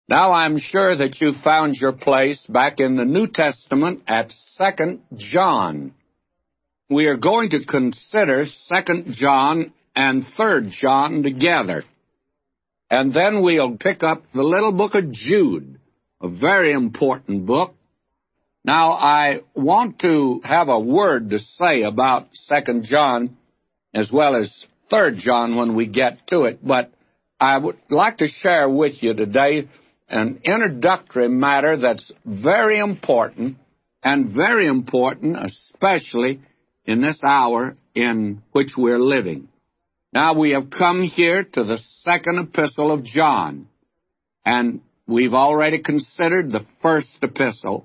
Now I'm sure that you found your place back in the New Testament at 2 John. We are going to consider 2 John and 3 John together. And then we'll pick up the little book of Jude, a very important book. Now, I want to have a word to say about 2 John as well as 3 John when we get to it, but I would like to share with you today an introductory matter that's very important, and very important especially in this hour in which we're living. Now, we have come here to the second epistle of John, and we've already considered the first epistle,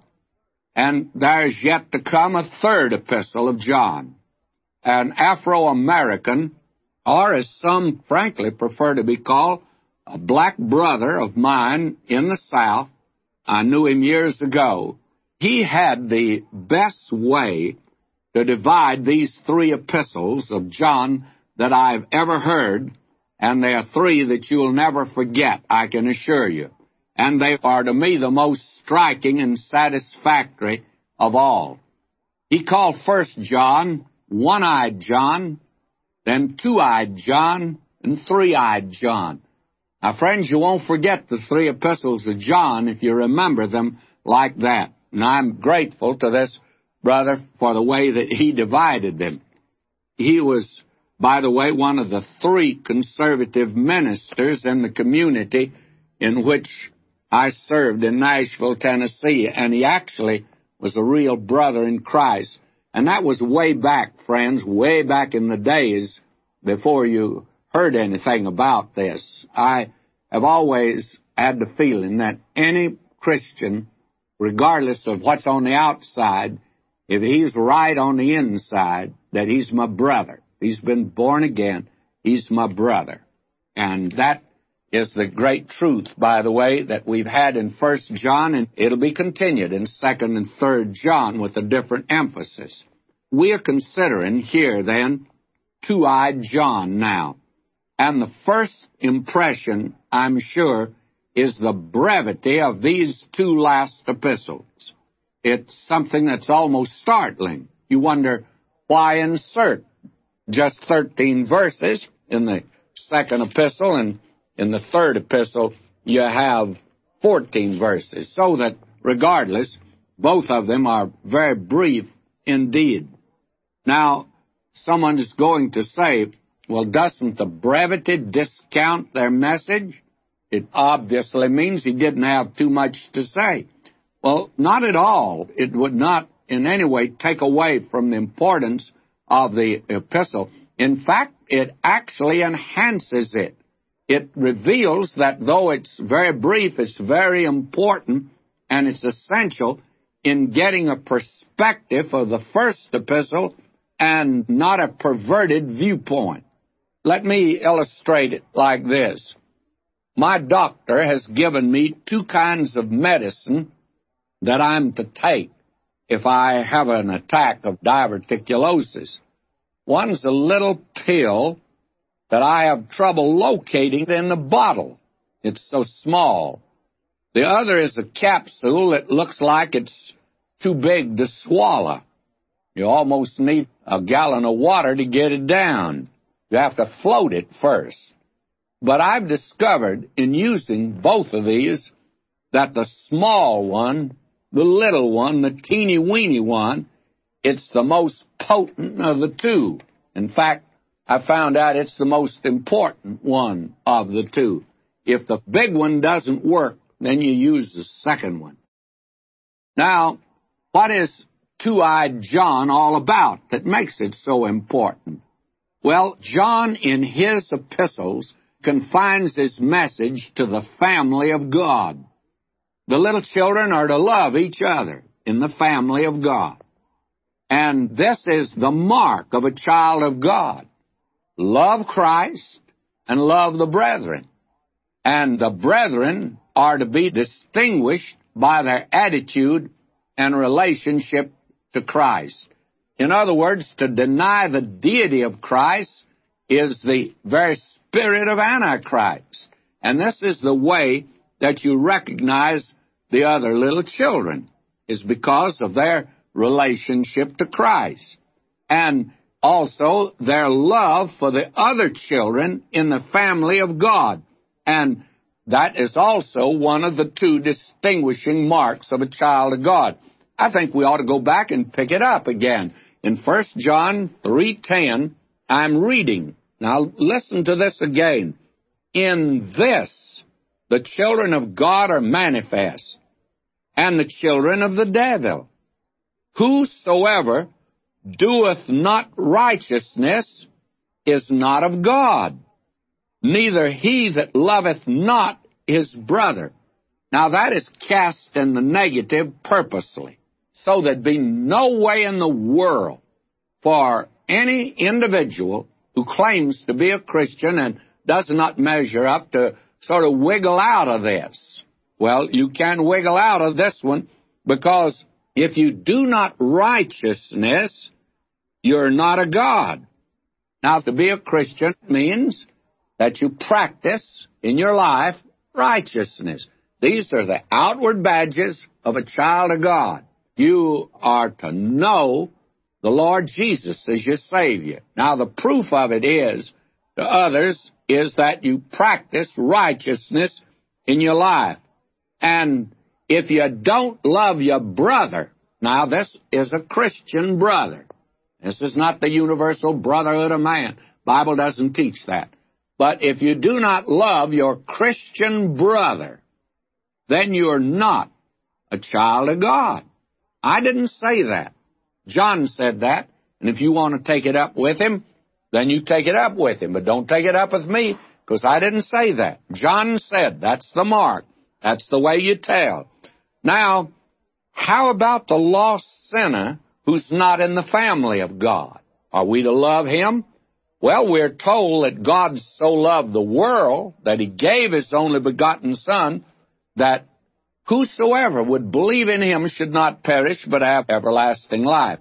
and there is yet to come a third epistle of John. An Afro-American, or as some frankly prefer to be called, a black brother of mine in the South, I knew him years ago. He had the best way to divide these three epistles of John that I've ever heard, and they are three that you'll never forget, I can assure you. And they are, to me, the most striking and satisfactory of all. He called 1 John One-Eyed John, then Two-Eyed John, and Three-Eyed John. Now, friends, you won't forget the three epistles of John if you remember them like that. And I'm grateful to this brother for the way that he divided them. He was, by the way, one of the three conservative ministers in the community in which I served in Nashville, Tennessee, and he actually was a real brother in Christ. And that was way back, friends, way back in the days before you heard anything about this. I have always had the feeling that any Christian, regardless of what's on the outside, if he's right on the inside, that he's my brother. He's been born again. He's my brother. And that is the great truth, by the way, that we've had in 1 John, and it'll be continued in 2 and 3 John with a different emphasis. We are considering here, then, Two-Eyed John now. And the first impression, I'm sure, is the brevity of these two last epistles. It's something that's almost startling. You wonder, why insert just 13 verses in the second epistle, and in the third epistle you have 14 verses, so that, regardless, both of them are very brief indeed. Now, someone is going to say, well, doesn't the brevity discount their message? It obviously means he didn't have too much to say. Well, not at all. It would not in any way take away from the importance of the epistle. In fact, it actually enhances it. It reveals that though it's very brief, it's very important, and it's essential in getting a perspective of the first epistle and not a perverted viewpoint. Let me illustrate it like this. My doctor has given me two kinds of medicine that I'm to take if I have an attack of diverticulosis. One's a little pill that I have trouble locating in the bottle. It's so small. The other is a capsule that looks like it's too big to swallow. You almost need a gallon of water to get it down. You have to float it first. But I've discovered in using both of these that the small one, the little one, the teeny-weeny one, it's the most potent of the two. In fact, I found out it's the most important one of the two. If the big one doesn't work, then you use the second one. Now, what is Two-Eyed John all about that makes it so important? Well, John in his epistles confines his message to the family of God. The little children are to love each other in the family of God. And this is the mark of a child of God. Love Christ and love the brethren. And the brethren are to be distinguished by their attitude and relationship to Christ. In other words, to deny the deity of Christ is the very spirit of Antichrist. And this is the way that you recognize the other little children is because of their relationship to Christ, and also their love for the other children in the family of God. And that is also one of the two distinguishing marks of a child of God. I think we ought to go back and pick it up again. In 1 John 3:10, I'm reading. Now listen to this again. In this, the children of God are manifest, and the children of the devil. Whosoever doeth not righteousness is not of God, neither he that loveth not his brother. Now that is cast in the negative purposely, so there'd be no way in the world for any individual who claims to be a Christian and does not measure up to sort of wiggle out of this. Well, you can wiggle out of this one, because if you do not righteousness, you're not a God. Now, to be a Christian means that you practice in your life righteousness. These are the outward badges of a child of God. You are to know the Lord Jesus as your Savior. Now, the proof of it is, to others, is that you practice righteousness in your life. And if you don't love your brother, now this is a Christian brother. This is not the universal brotherhood of man. Bible doesn't teach that. But if you do not love your Christian brother, then you're not a child of God. I didn't say that. John said that, and if you want to take it up with him, then you take it up with him. But don't take it up with me, because I didn't say that. John said that's the mark. That's the way you tell. Now, how about the lost sinner who's not in the family of God? Are we to love him? Well, we're told that God so loved the world that he gave his only begotten Son, that whosoever would believe in him should not perish but have everlasting life.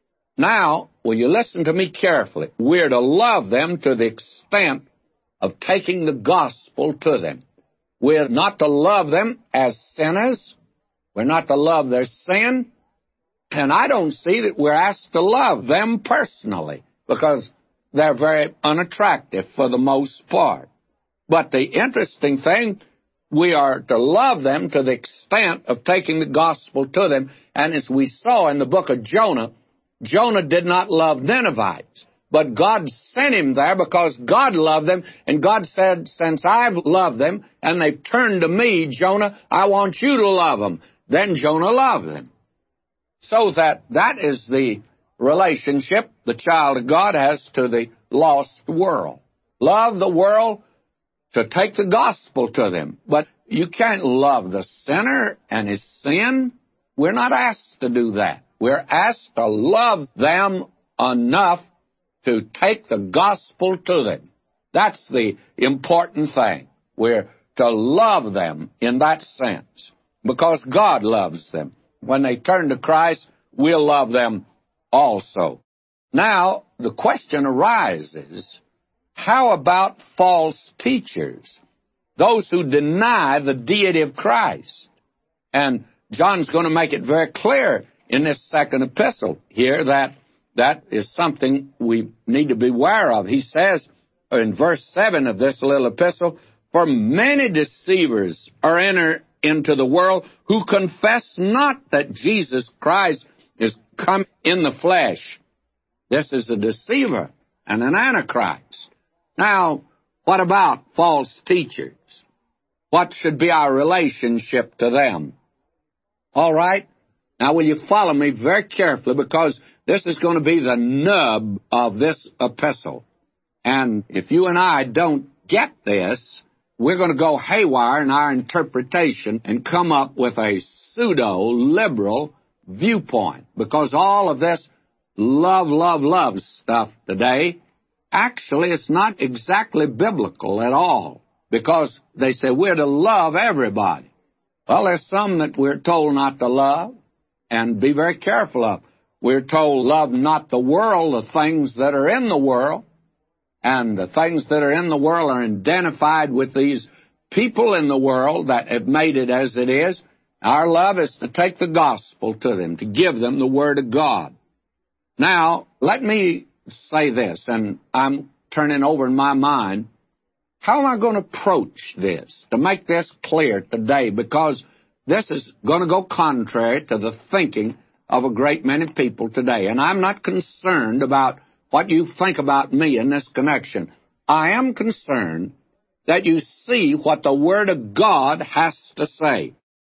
Now, will you listen to me carefully? We're to love them to the extent of taking the gospel to them. We're not to love them as sinners. We're not to love their sin. And I don't see that we're asked to love them personally, because they're very unattractive for the most part. But the interesting thing, we are to love them to the extent of taking the gospel to them. And as we saw in the book of Jonah, Jonah did not love Ninevites, but God sent him there because God loved them, and God said, since I've loved them and they've turned to me, Jonah, I want you to love them. Then Jonah loved them. So that is the relationship the child of God has to the lost world. Love the world to take the gospel to them. But you can't love the sinner and his sin. We're not asked to do that. We're asked to love them enough to take the gospel to them. That's the important thing. We're to love them in that sense, because God loves them. When they turn to Christ, we'll love them also. Now, the question arises, how about false teachers? Those who deny the deity of Christ. And John's going to make it very clear in this second epistle here that is something we need to be aware of. He says in verse 7 of this little epistle, for many deceivers are entered into the world who confess not that Jesus Christ is come in the flesh. This is a deceiver and an antichrist. Now, what about false teachers? What should be our relationship to them? All right? Now, will you follow me very carefully, because this is going to be the nub of this epistle. And if you and I don't get this, we're going to go haywire in our interpretation and come up with a pseudo-liberal viewpoint, because all of this love stuff today, actually it's not exactly biblical at all, because they say we're to love everybody. Well, there's some that we're told not to love, and be very careful of. We're told love not the world, the things that are in the world, and the things that are in the world are identified with these people in the world that have made it as it is, our love is to take the gospel to them, to give them the Word of God. Now, let me say this, and I'm turning over in my mind, how am I going to approach this, to make this clear today? Because this is going to go contrary to the thinking of a great many people today. And I'm not concerned about what you think about me in this connection. I am concerned that you see what the Word of God has to say.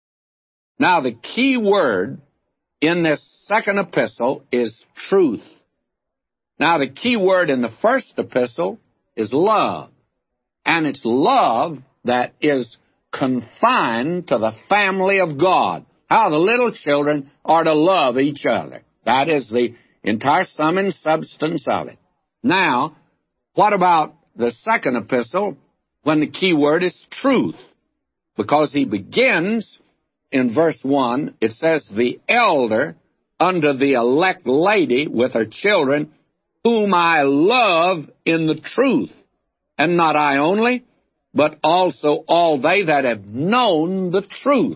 Now, the key word in this second epistle is truth. Now, the key word in the first epistle is love. And it's love that is confined to the family of God. How the little children are to love each other. That is the entire sum and substance of it. Now, what about the second epistle when the key word is truth? Because he begins in verse 1, it says, the elder unto the elect lady with her children, whom I love in the truth, and not I only, but also all they that have known the truth.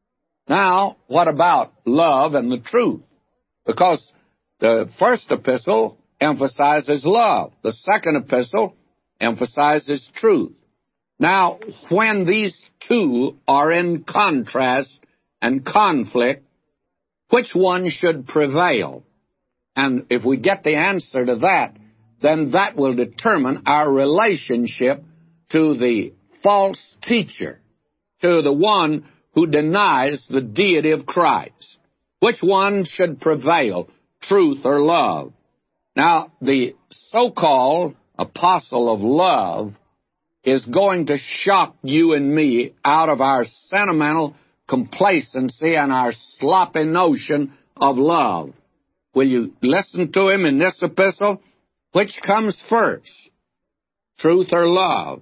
Now, what about love and the truth? Because the first epistle emphasizes love. The second epistle emphasizes truth. Now, when these two are in contrast and conflict, which one should prevail? And if we get the answer to that, then that will determine our relationship to the false teacher, to the one who denies the deity of Christ. Which one should prevail, truth or love? Now, the so-called apostle of love is going to shock you and me out of our sentimental complacency and our sloppy notion of love. Will you listen to him in this epistle? Which comes first, truth or love?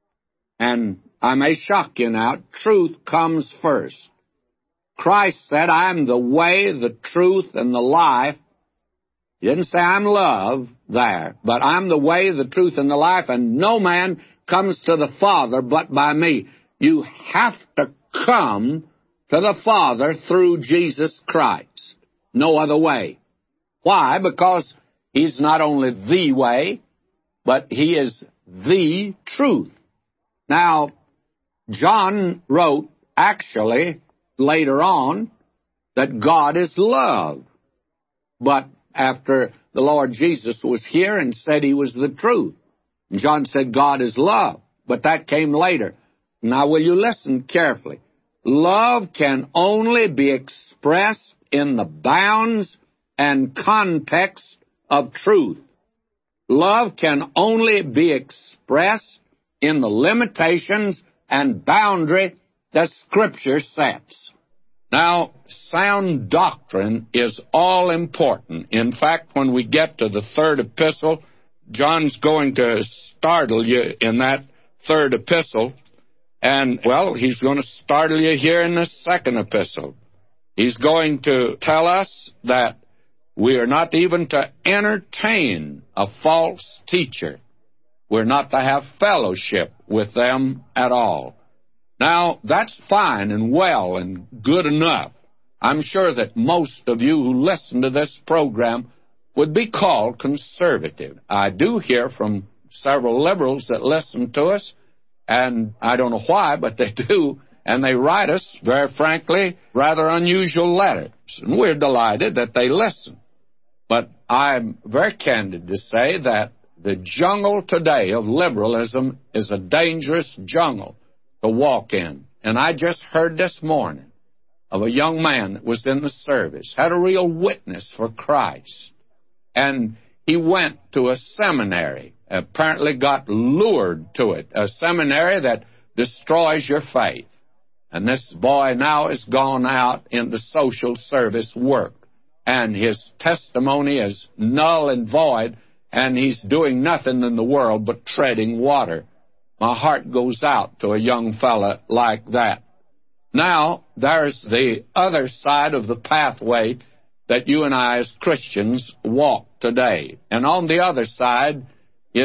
And I may shock you now, truth comes first. Christ said, I am the way, the truth, and the life. He didn't say I'm love there, but I'm the way, the truth, and the life, and no man comes to the Father but by me. You have to come to the Father through Jesus Christ. No other way. Why? Because He's not only the way, but He is the truth. Now, John wrote, actually, later on, that God is love. But after the Lord Jesus was here and said He was the truth, and John said God is love. But that came later. Now, will you listen carefully? Love can only be expressed in the bounds and context of truth. Love can only be expressed in the limitations and boundary that Scripture sets. Now, sound doctrine is all important. In fact, when we get to the third epistle, John's going to startle you in that third epistle. And, well, he's going to startle you here in the second epistle. He's going to tell us that we are not even to entertain a false teacher. We're not to have fellowship with them at all. Now, that's fine and well and good enough. I'm sure that most of you who listen to this program would be called conservative. I do hear from several liberals that listen to us, and I don't know why, but they do, and they write us, very frankly, rather unusual letters. And we're delighted that they listen. But I'm very candid to say that the jungle today of liberalism is a dangerous jungle to walk in. And I just heard this morning of a young man that was in the service, had a real witness for Christ. And he went to a seminary, apparently got lured to it, a seminary that destroys your faith. And this boy now has gone out into social service work. And his testimony is null and void, and he's doing nothing in the world but treading water. My heart goes out to a young fella like that. Now, there's the other side of the pathway that you and I as Christians walk today. And on the other side is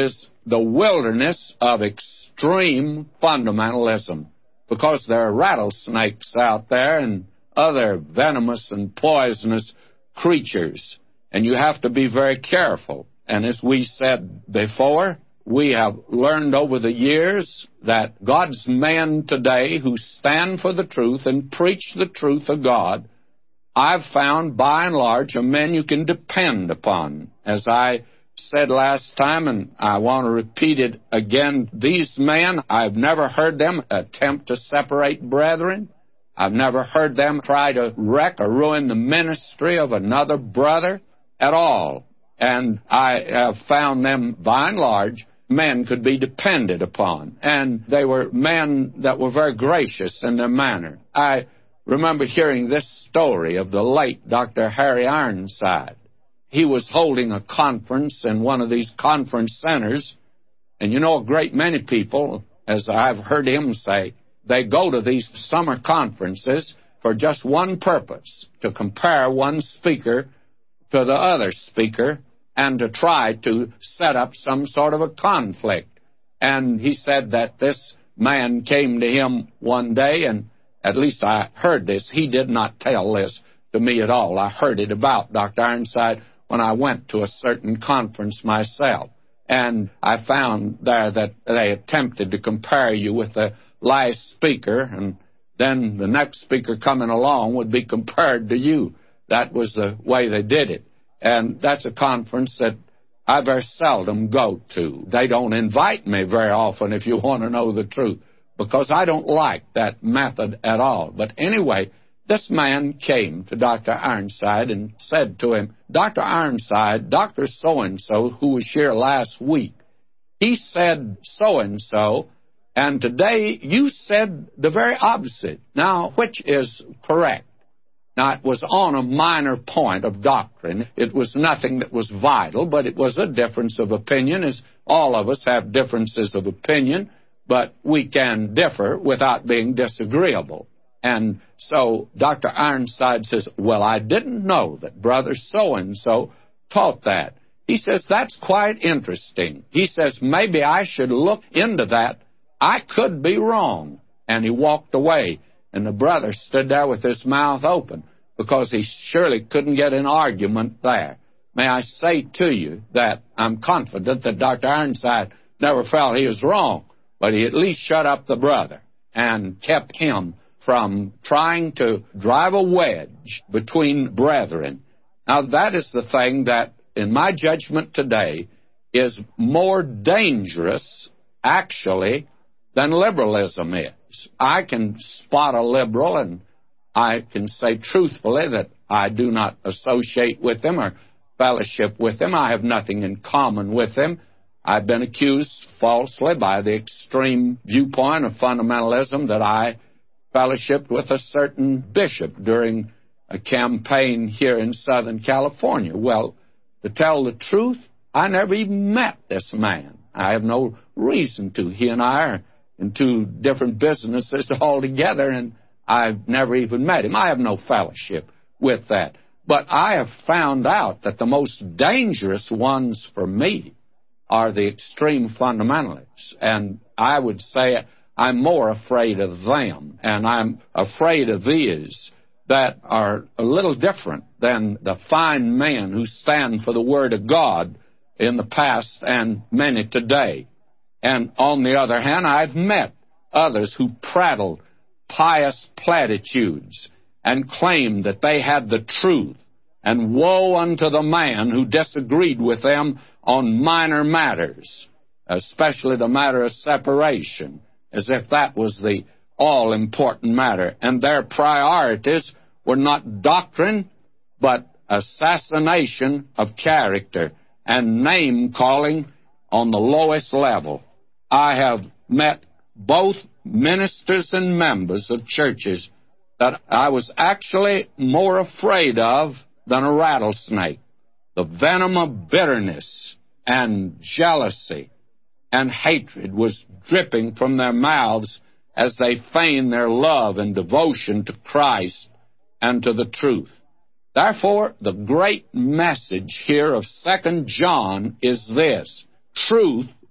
the wilderness of extreme fundamentalism, because there are rattlesnakes out there and other venomous and poisonous creatures, and you have to be very careful. And as we said before, we have learned over the years that God's men today who stand for the truth and preach the truth of God, I've found by and large are men you can depend upon. As I said last time, and I want to repeat it again, these men, I've never heard them attempt to separate brethren. I've never heard them try to wreck or ruin the ministry of another brother at all. And I have found them, by and large, men could be depended upon. And they were men that were very gracious in their manner. I remember hearing this story of the late Dr. Harry Ironside. He was holding a conference in one of these conference centers, and you know, a great many people, as I've heard him say, they go to these summer conferences for just one purpose, to compare one speaker to the other speaker and to try to set up some sort of a conflict. And he said that this man came to him one day, and at least I heard this. He did not tell this to me at all. I heard it about Dr. Ironside when I went to a certain conference myself. And I found there that they attempted to compare you with the last speaker, and then the next speaker coming along would be compared to you. That was the way they did it. And that's a conference that I very seldom go to. They don't invite me very often, if you want to know the truth, because I don't like that method at all. But anyway, this man came to Dr. Ironside and said to him, Dr. Ironside, Dr. So-and-so, who was here last week, he said so-and-so, and today you said the very opposite. Now, which is correct? Now, it was on a minor point of doctrine. It was nothing that was vital, but it was a difference of opinion, as all of us have differences of opinion, but we can differ without being disagreeable. And so Dr. Ironside says, well, I didn't know that Brother so-and-so taught that. He says, that's quite interesting. He says, maybe I should look into that. I could be wrong. And he walked away. And the brother stood there with his mouth open because he surely couldn't get an argument there. May I say to you that I'm confident that Dr. Ironside never felt he was wrong, but he at least shut up the brother and kept him from trying to drive a wedge between brethren. Now, that is the thing that, in my judgment today, is more dangerous, actually, than liberalism is. I can spot a liberal, and I can say truthfully that I do not associate with him or fellowship with him. I have nothing in common with him. I've been accused falsely by the extreme viewpoint of fundamentalism that I fellowshiped with a certain bishop during a campaign here in Southern California. Well, to tell the truth, I never even met this man. I have no reason to. He and I are in two different businesses altogether, and I've never even met him. I have no fellowship with that. But I have found out that the most dangerous ones for me are the extreme fundamentalists. And I would say I'm more afraid of them, and I'm afraid of these that are a little different than the fine men who stand for the Word of God in the past and many today. And on the other hand, I've met others who prattled pious platitudes and claimed that they had the truth, and woe unto the man who disagreed with them on minor matters, especially the matter of separation, as if that was the all-important matter. And their priorities were not doctrine, but assassination of character and name-calling on the lowest level. I have met both ministers and members of churches that I was actually more afraid of than a rattlesnake. The venom of bitterness and jealousy and hatred was dripping from their mouths as they feigned their love and devotion to Christ and to the truth. Therefore, the great message here of 2 John is this: truth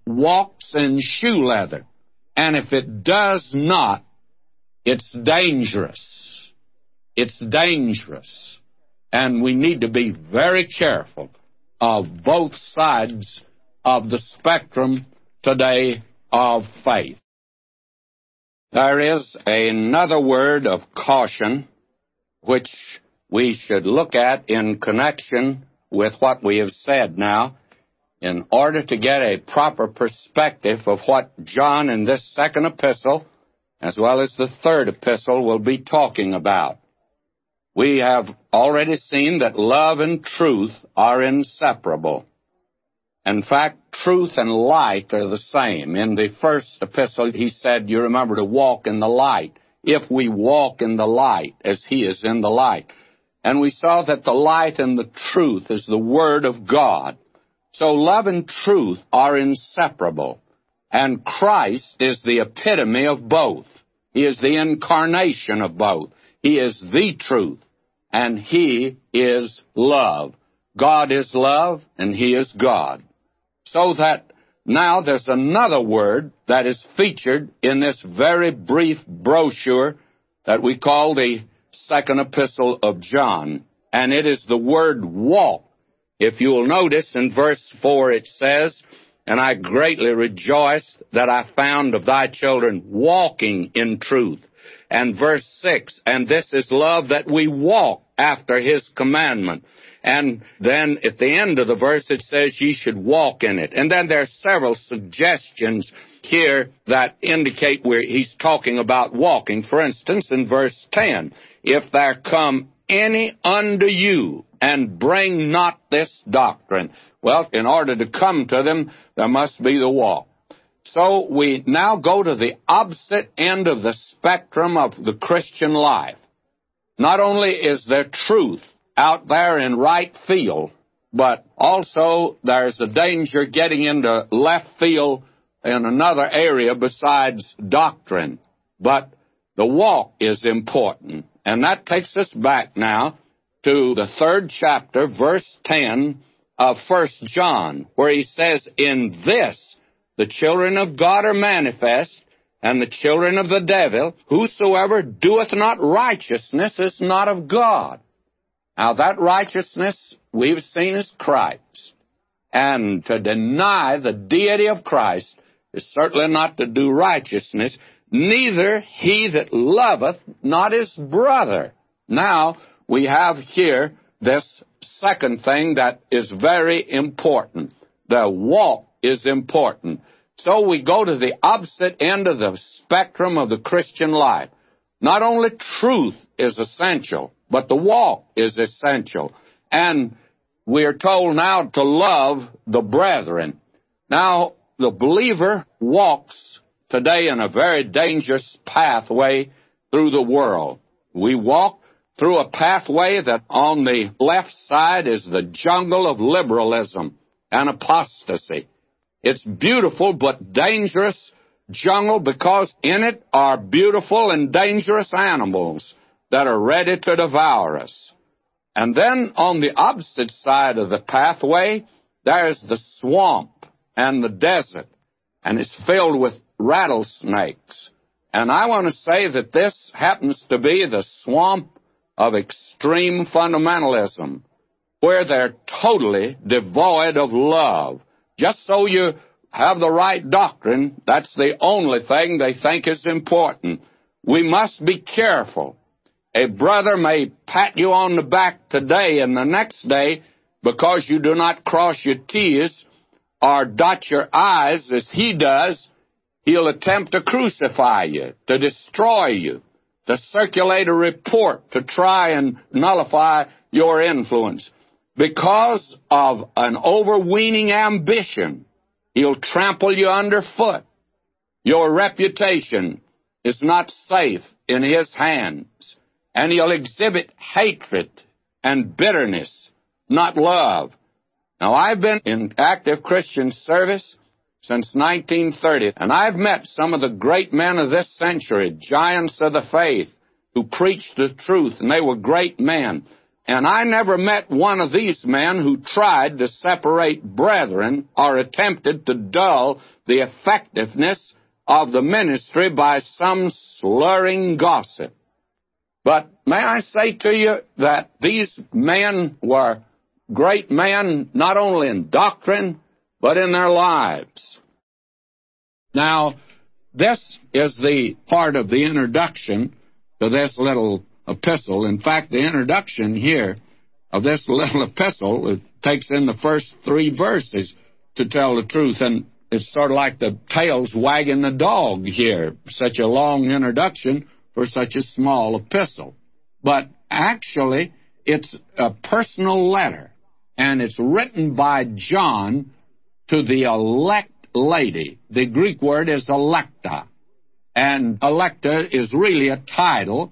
walks in shoe leather. And if it does not, it's dangerous. It's dangerous. And we need to be very careful of both sides of the spectrum today of faith. There is another word of caution which we should look at in connection with what we have said now in order to get a proper perspective of what John in this second epistle, as well as the third epistle, will be talking about. We have already seen that love and truth are inseparable. In fact, truth and light are the same. In the first epistle, he said, you remember to walk in the light. If we walk in the light as he is in the light. And we saw that the light and the truth is the Word of God. So love and truth are inseparable. And Christ is the epitome of both. He is the incarnation of both. He is the truth. And He is love. God is love, and He is God. So that now there's another word that is featured in this very brief brochure that we call the second epistle of John. And it is the word walk. If you'll notice in verse 4 it says, and I greatly rejoiced that I found of thy children walking in truth. And verse 6, and this is love that we walk after his commandment. And then at the end of the verse it says ye should walk in it. And then there are several suggestions here that indicate where he's talking about walking. For instance, in verse 10, if there come any unto you and bring not this doctrine. Well, in order to come to them, there must be the walk. So we now go to the opposite end of the spectrum of the Christian life. Not only is there truth out there in right field, but also there's a danger getting into left field in another area besides doctrine. But the walk is important. And that takes us back now to the 3rd chapter, verse 10 of 1 John, where he says, in this the children of God are manifest, and the children of the devil, whosoever doeth not righteousness is not of God. Now that righteousness we've seen is Christ. And to deny the deity of Christ is certainly not to do righteousness, neither he that loveth not his brother. Now we have here this second thing that is very important. The walk is important. So we go to the opposite end of the spectrum of the Christian life. Not only truth is essential, but the walk is essential. And we are told now to love the brethren. Now, the believer walks today in a very dangerous pathway through the world. We walk through a pathway that on the left side is the jungle of liberalism and apostasy. It's beautiful but dangerous jungle because in it are beautiful and dangerous animals that are ready to devour us. And then on the opposite side of the pathway, there's the swamp and the desert, and it's filled with rattlesnakes. And I want to say that this happens to be the swamp of extreme fundamentalism, where they're totally devoid of love. Just so you have the right doctrine, that's the only thing they think is important. We must be careful. A brother may pat you on the back today, and the next day, because you do not cross your T's or dot your I's as he does, he'll attempt to crucify you, to destroy you, to circulate a report to try and nullify your influence. Because of an overweening ambition, he'll trample you underfoot. Your reputation is not safe in his hands, and he'll exhibit hatred and bitterness, not love. Now, I've been in active Christian service since 1930, and I've met some of the great men of this century, giants of the faith, who preached the truth, and they were great men. And I never met one of these men who tried to separate brethren or attempted to dull the effectiveness of the ministry by some slurring gossip. But may I say to you that these men were great men not only in doctrine, but in their lives. Now, this is the part of the introduction to this little epistle. In fact, the introduction here of this little epistle, it takes in the first 3 verses, to tell the truth, and it's sort of like the tail's wagging the dog here, such a long introduction for such a small epistle. But actually, it's a personal letter, and it's written by John to the elect lady. The Greek word is electa, and electa is really a title.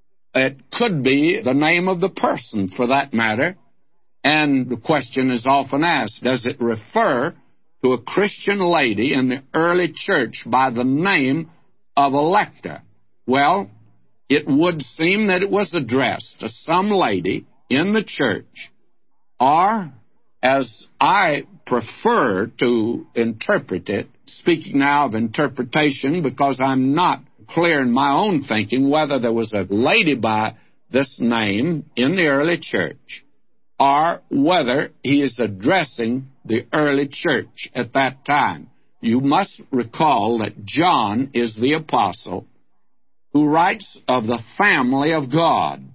It could be the name of the person, for that matter. And the question is often asked, does it refer to a Christian lady in the early church by the name of Electa? Well, it would seem that it was addressed to some lady in the church, or, as I prefer to interpret it, speaking now of interpretation because I'm not clear in my own thinking whether there was a lady by this name in the early church, or whether he is addressing the early church at that time. You must recall that John is the apostle who writes of the family of God.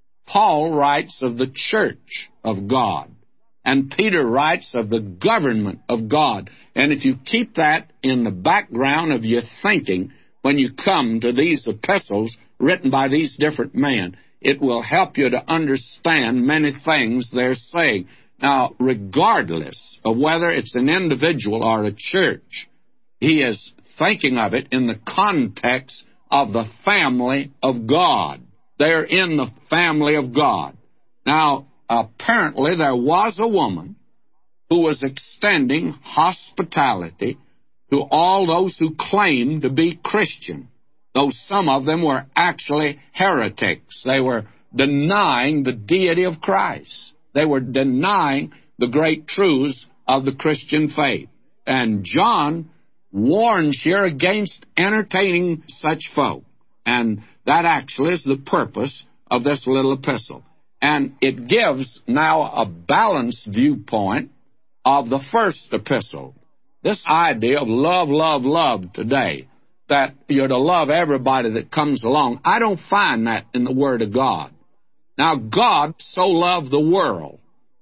Paul writes of the church of God. And Peter writes of the government of God. And if you keep that in the background of your thinking when you come to these epistles written by these different men, it will help you to understand many things they're saying. Now, regardless of whether it's an individual or a church, he is thinking of it in the context of the family of God. They're in the family of God. Now, apparently there was a woman who was extending hospitality to all those who claimed to be Christian, though some of them were actually heretics. They were denying the deity of Christ. They were denying the great truths of the Christian faith. And John warns here against entertaining such folk. And that actually is the purpose of this little epistle. And it gives now a balanced viewpoint of the first epistle. This idea of love, love, love today, that you're to love everybody that comes along, I don't find that in the Word of God. Now, God so loved the world,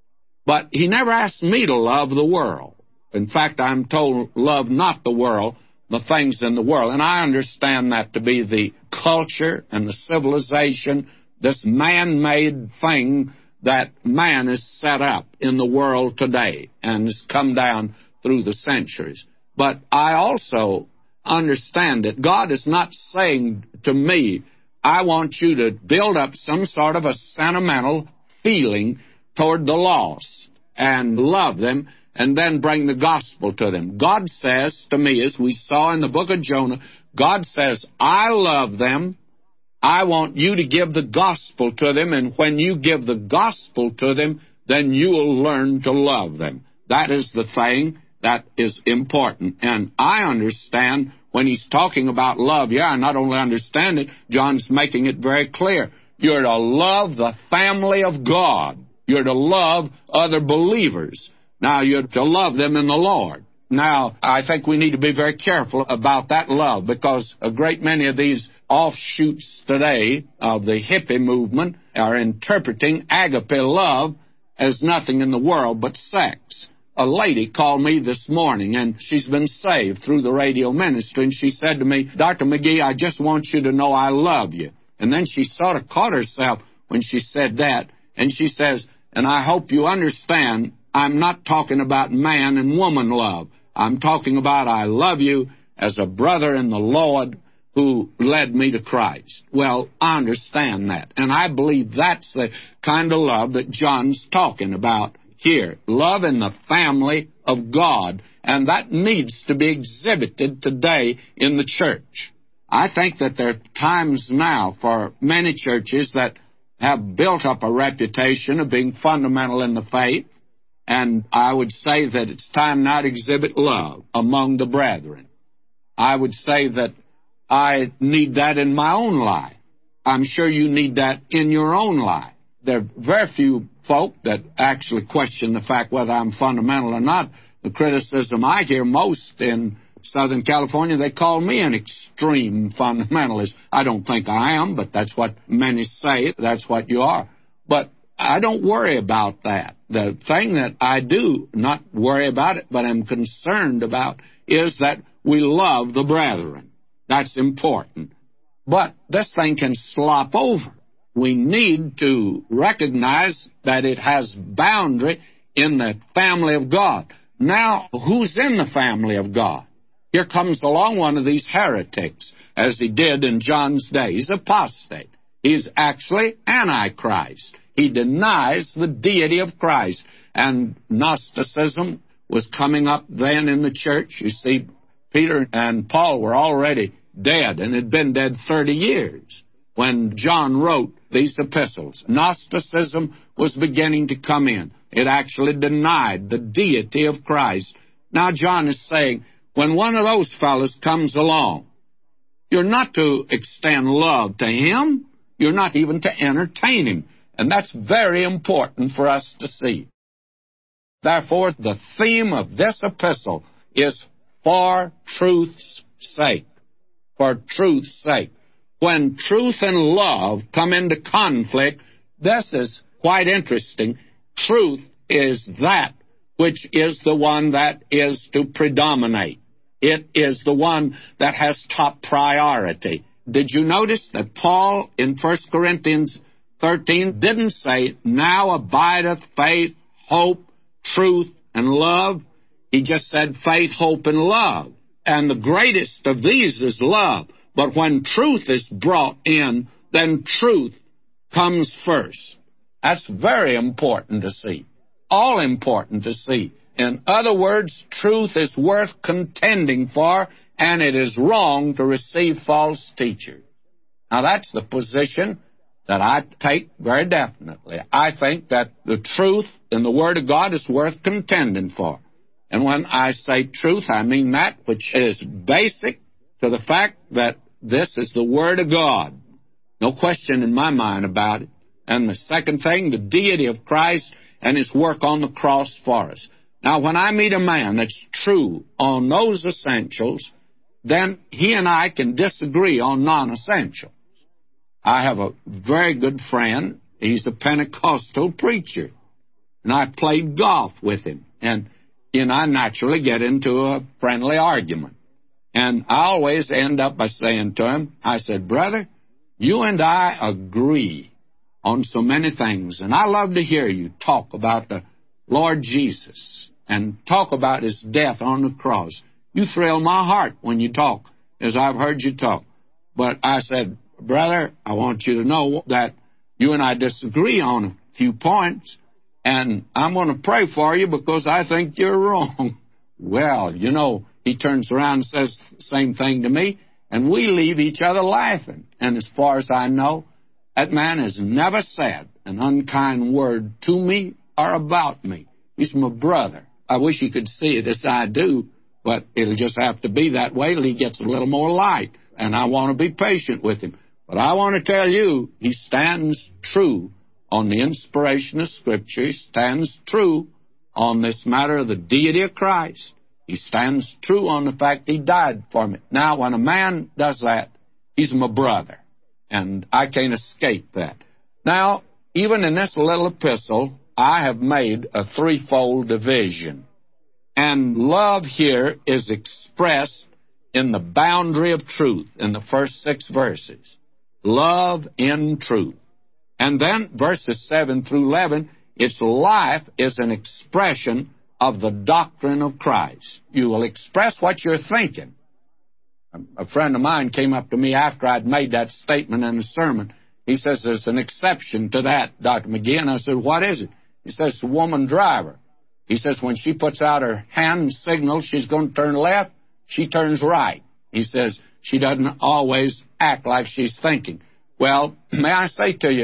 but He never asked me to love the world. In fact, I'm told, love not the world, the things in the world. And I understand that to be the culture and the civilization, this man-made thing that man has set up in the world today and has come down through the centuries. But I also understand that God is not saying to me, I want you to build up some sort of a sentimental feeling toward the lost and love them and then bring the gospel to them. God says to me, as we saw in the book of Jonah, God says, I love them. I want you to give the gospel to them, and when you give the gospel to them, then you will learn to love them. That is the thing that is important. And I understand when he's talking about love, I not only understand it, John's making it very clear. You're to love the family of God. You're to love other believers. Now, you're to love them in the Lord. Now, I think we need to be very careful about that love, because a great many of these offshoots today of the hippie movement are interpreting agape love as nothing in the world but sex. A lady called me this morning, and she's been saved through the radio ministry, and she said to me, Dr. McGee, I just want you to know I love you. And then she sort of caught herself when she said that, and she says, and I hope you understand, I'm not talking about man and woman love. I'm talking about I love you as a brother in the Lord who led me to Christ. Well, I understand that, and I believe that's the kind of love that John's talking about here. Love in the family of God, and that needs to be exhibited today in the church. I think that there are times now for many churches that have built up a reputation of being fundamental in the faith, and I would say that it's time now to exhibit love among the brethren. I would say that I need that in my own life. I'm sure you need that in your own life. There are very few folk that actually question the fact whether I'm fundamental or not. The criticism I hear most in Southern California, they call me an extreme fundamentalist. I don't think I am, but that's what many say. That's what you are. But I don't worry about that. The thing that I do not worry about it, but I'm concerned about, is that we love the brethren. That's important. But this thing can slop over. We need to recognize that it has boundary in the family of God. Now, who's in the family of God? Here comes along one of these heretics, as he did in John's day. He's apostate. He's actually Antichrist. He denies the deity of Christ. And Gnosticism was coming up then in the church. You see, Peter and Paul were already dead and had been dead 30 years when John wrote these epistles. Gnosticism was beginning to come in. It actually denied the deity of Christ. Now John is saying, when one of those fellows comes along, you're not to extend love to him. You're not even to entertain him. And that's very important for us to see. Therefore, the theme of this epistle is for truth's sake. For truth's sake. When truth and love come into conflict, this is quite interesting. Truth is that which is the one that is to predominate. It is the one that has top priority. Did you notice that Paul in 1 Corinthians 13 didn't say, now abideth faith, hope, truth, and love? He just said faith, hope, and love. And the greatest of these is love. But when truth is brought in, then truth comes first. That's very important to see. All important to see. In other words, truth is worth contending for, and it is wrong to receive false teachers. Now, that's the position that I take very definitely. I think that the truth in the Word of God is worth contending for. And when I say truth, I mean that which is basic to the fact that this is the Word of God. No question in my mind about it. And the second thing, the deity of Christ and His work on the cross for us. Now, when I meet a man that's true on those essentials, then he and I can disagree on non-essentials. I have a very good friend. He's a Pentecostal preacher. And I played golf with him. And I naturally get into a friendly argument. And I always end up by saying to him, I said, brother, you and I agree on so many things. And I love to hear you talk about the Lord Jesus and talk about His death on the cross. You thrill my heart when you talk, as I've heard you talk. But I said, brother, I want you to know that you and I disagree on a few points, and I'm going to pray for you because I think you're wrong. Well, he turns around and says the same thing to me, and we leave each other laughing. And as far as I know, that man has never said an unkind word to me or about me. He's my brother. I wish you could see it as I do, but it'll just have to be that way till he gets a little more light, and I want to be patient with him. But I want to tell you, he stands true on the inspiration of Scripture. He stands true on this matter of the deity of Christ. He stands true on the fact He died for me. Now, when a man does that, he's my brother, and I can't escape that. Now, even in this little epistle, I have made a threefold division. And love here is expressed in the boundary of truth in the first 6 verses. Love in truth. And then verses 7 through 11, its life is an expression of the doctrine of Christ. You will express what you're thinking. A friend of mine came up to me after I'd made that statement in a sermon. He says, there's an exception to that, Dr. McGee. And I said, what is it? He says, it's a woman driver. He says, when she puts out her hand signal, she's going to turn left, she turns right. He says, she doesn't always act like she's thinking. Well, may I say to you,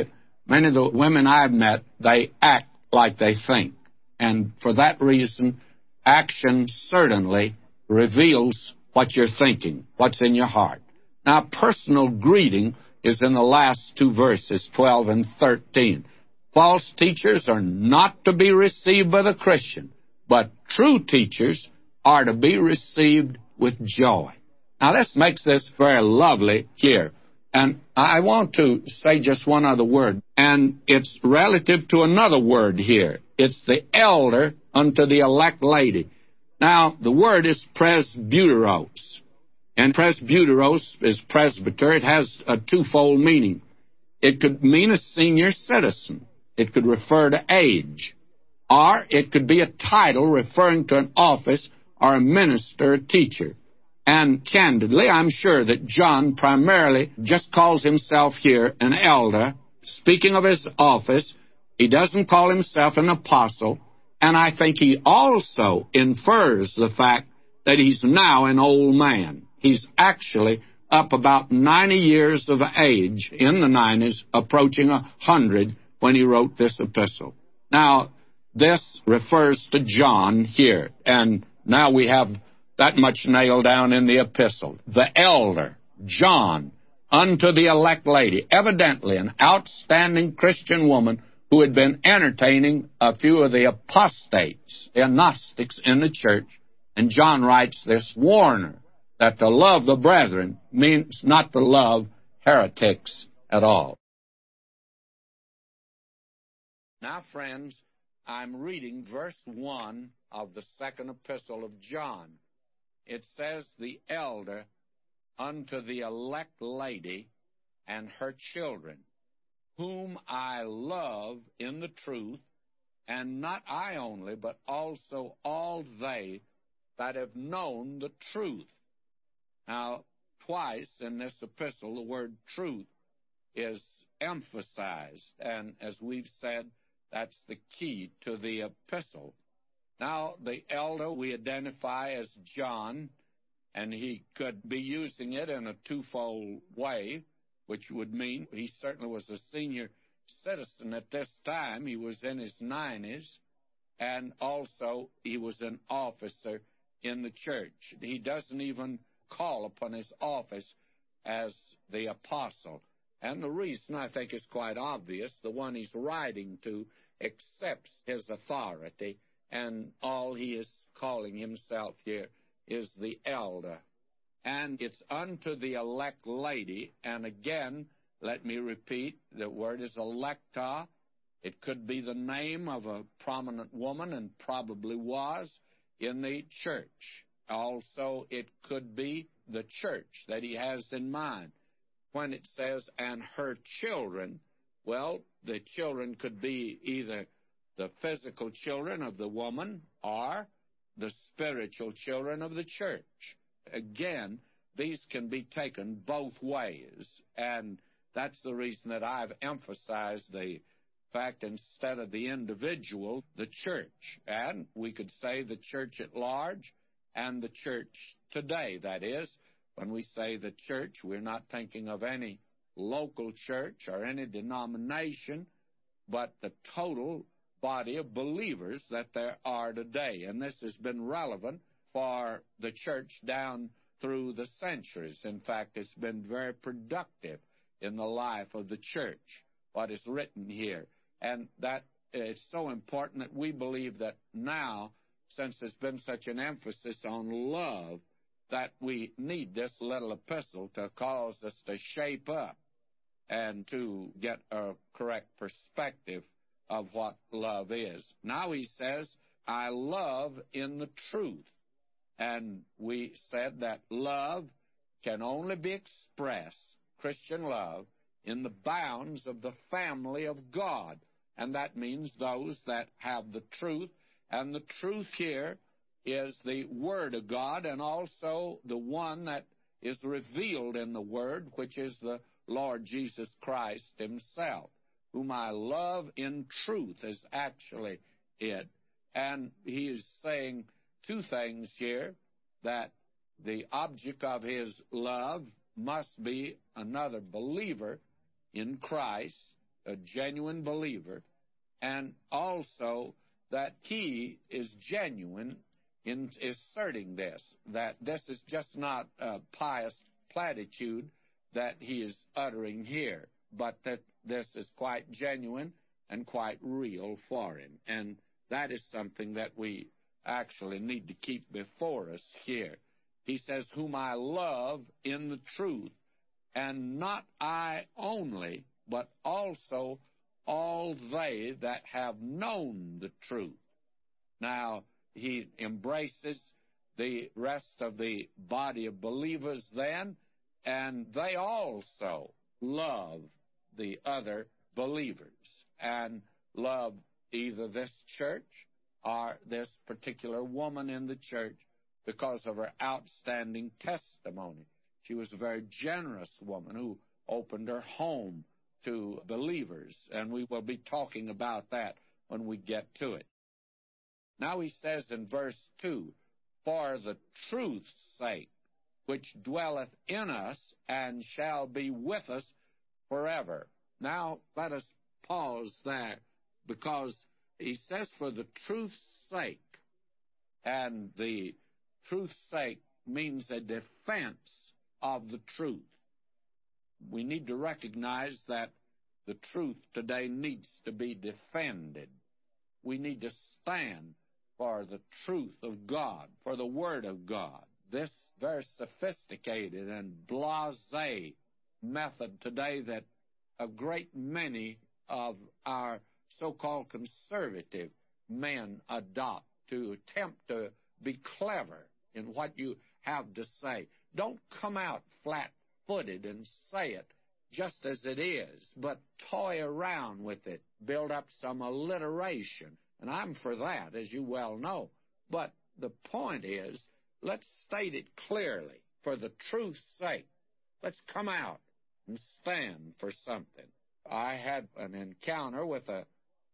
Many of the women I've met, they act like they think. And for that reason, action certainly reveals what you're thinking, what's in your heart. Now, personal greeting is in the last two verses, 12 and 13. False teachers are not to be received by the Christian, but true teachers are to be received with joy. Now, this makes this very lovely here. And I want to say just one other word, and it's relative to another word here. It's the elder unto the elect lady. Now, the word is presbyteros, and presbyteros is presbyter. It has a twofold meaning. It could mean a senior citizen. It could refer to age, or it could be a title referring to an office or a minister, a teacher. And candidly, I'm sure that John primarily just calls himself here an elder. Speaking of his office, he doesn't call himself an apostle, and I think he also infers the fact that he's now an old man. He's actually up about 90 years of age, in the 90s, approaching 100 when he wrote this epistle. Now, this refers to John here, and now we have that much nailed down in the epistle. The elder, John, unto the elect lady, evidently an outstanding Christian woman who had been entertaining a few of the apostates, the Gnostics in the church. And John writes this warner that to love the brethren means not to love heretics at all. Now, friends, I'm reading verse 1 of the second epistle of John. It says, the elder unto the elect lady and her children, whom I love in the truth, and not I only, but also all they that have known the truth. Now, twice in this epistle, the word truth is emphasized, and as we've said, that's the key to the epistle. Now, the elder we identify as John, and he could be using it in a twofold way, which would mean he certainly was a senior citizen at this time. He was in his 90s, and also he was an officer in the church. He doesn't even call upon his office as the apostle. And the reason, I think, is quite obvious. The one he's writing to accepts his authority, and all he is calling himself here is the elder. And it's unto the elect lady, and again, let me repeat, the word is electa. It could be the name of a prominent woman, and probably was, in the church. Also, it could be the church that he has in mind. When it says, and her children, well, the children could be either the physical children of the woman or the spiritual children of the church. Again, these can be taken both ways, and that's the reason that I've emphasized the fact instead of the individual, the church. And we could say the church at large and the church today. That is, when we say the church, we're not thinking of any local church or any denomination, but the total body of believers that there are today. And this has been relevant for the church down through the centuries. In fact, it's been very productive in the life of the church, what is written here. And that is so important that we believe that now, since there's been such an emphasis on love, that we need this little epistle to cause us to shape up and to get a correct perspective of what love is. Now he says, I love in the truth. And we said that love can only be expressed, Christian love, in the bounds of the family of God. And that means those that have the truth. And the truth here is the Word of God, and also the one that is revealed in the Word, which is the Lord Jesus Christ himself, whom I love in truth is actually it. And he is saying two things here, that the object of his love must be another believer in Christ, a genuine believer, and also that he is genuine in asserting this, that this is just not a pious platitude that he is uttering here, but that this is quite genuine and quite real for him. And that is something that we actually need to keep before us here. He says, whom I love in the truth, and not I only, but also all they that have known the truth. Now, he embraces the rest of the body of believers then, and they also love the other believers and love either this church or this particular woman in the church because of her outstanding testimony. She was a very generous woman who opened her home to believers, and we will be talking about that when we get to it. Now he says in verse 2, for the truth's sake, which dwelleth in us and shall be with us forever. Now let us pause there, because he says for the truth's sake, and the truth's sake means a defense of the truth. We need to recognize that the truth today needs to be defended. We need to stand for the truth of God, for the Word of God. This very sophisticated and blasé method today that a great many of our so-called conservative men adopt to attempt to be clever in what you have to say. Don't come out flat-footed and say it just as it is, but toy around with it, build up some alliteration. And I'm for that, as you well know. But the point is, let's state it clearly. For the truth's sake, let's come out and stand for something. I had an encounter with a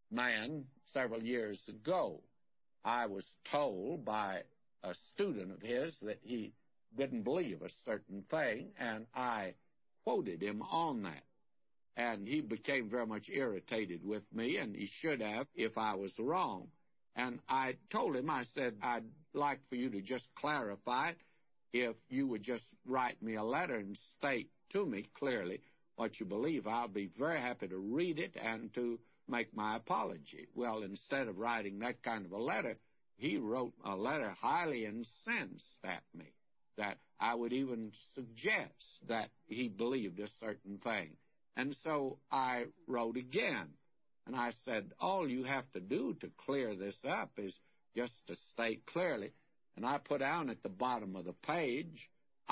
man several years ago. I was told by a student of his that he didn't believe a certain thing, and I quoted him on that. And he became very much irritated with me, and he should have if I was wrong. And I told him, I said, I'd like for you to just clarify it. If you would just write me a letter and state to me clearly what you believe, I'll be very happy to read it and to make my apology. Well, instead of writing that kind of a letter, he wrote a letter highly incensed at me, that I would even suggest that he believed a certain thing. And so I wrote again, and I said, all you have to do to clear this up is just to state clearly. And I put down at the bottom of the page,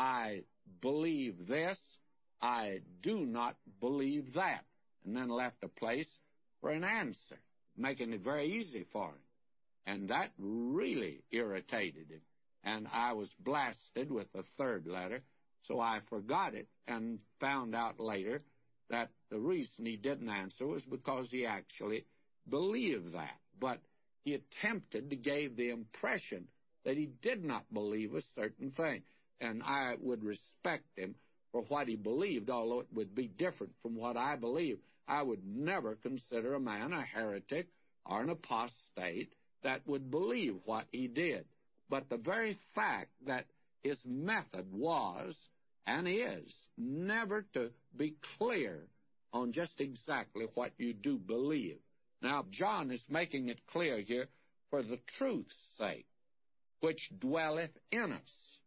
I believe this, I do not believe that, and then left a place for an answer, making it very easy for him. And that really irritated him. And I was blasted with a third letter, so I forgot it and found out later that the reason he didn't answer was because he actually believed that. But he attempted to give the impression that he did not believe a certain thing. And I would respect him for what he believed, although it would be different from what I believe. I would never consider a man a heretic or an apostate that would believe what he did. But the very fact that his method was and is never to be clear on just exactly what you do believe. Now, John is making it clear here, for the truth's sake, which dwelleth in us,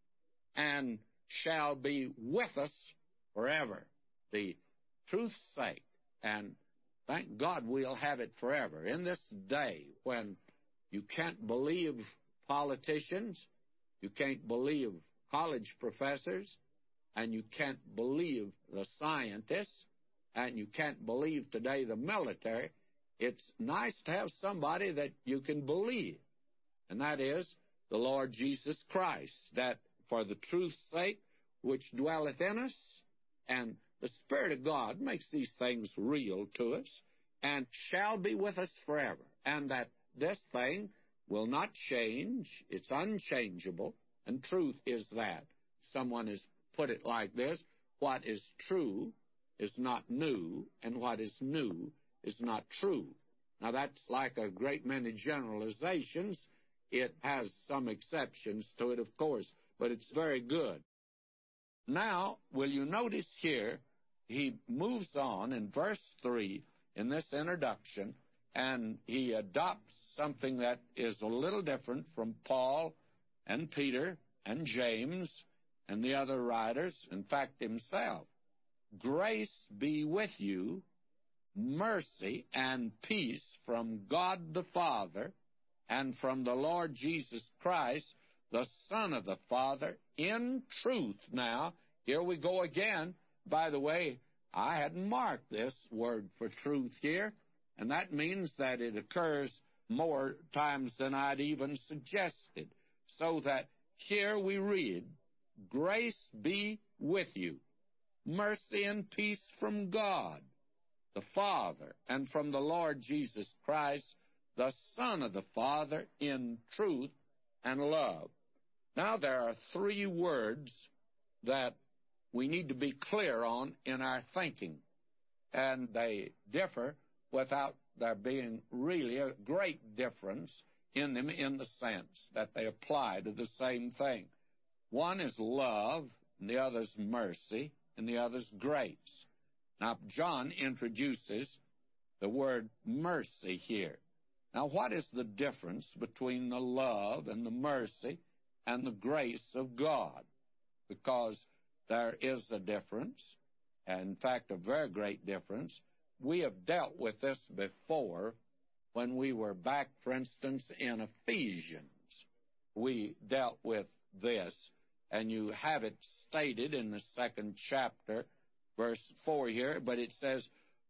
and shall be with us forever. The truth's sake, and thank God we'll have it forever. In this day when you can't believe politicians, you can't believe college professors, and you can't believe the scientists, and you can't believe today the military, it's nice to have somebody that you can believe, and that is the Lord Jesus Christ, that for the truth's sake which dwelleth in us, and the Spirit of God makes these things real to us, and shall be with us forever, and that this thing will not change, it's unchangeable, and truth is that. Someone has put it like this, what is true is not new, and what is new is not true. Now, that's like a great many generalizations. It has some exceptions to it, of course, but it's very good. Now, will you notice here, he moves on in verse 3 in this introduction, and he adopts something that is a little different from Paul and Peter and James and the other writers, in fact, himself. Grace be with you, mercy and peace from God the Father and from the Lord Jesus Christ, the Son of the Father, in truth. Now, here we go again. By the way, I hadn't marked this word for truth here, and that means that it occurs more times than I'd even suggested. So that here we read, grace be with you, mercy and peace from God the Father, and from the Lord Jesus Christ, the Son of the Father, in truth and love. Now, there are three words that we need to be clear on in our thinking, and they differ without there being really a great difference in them in the sense that they apply to the same thing. One is love, and the other is mercy, and the other is grace. Now, John introduces the word mercy here. Now, what is the difference between the love and the mercy and the grace of God? Because there is a difference, and in fact, a very great difference. We have dealt with this before when we were back, for instance, in Ephesians. We dealt with this, and you have it stated in the 2nd chapter, verse 4 here, but it says,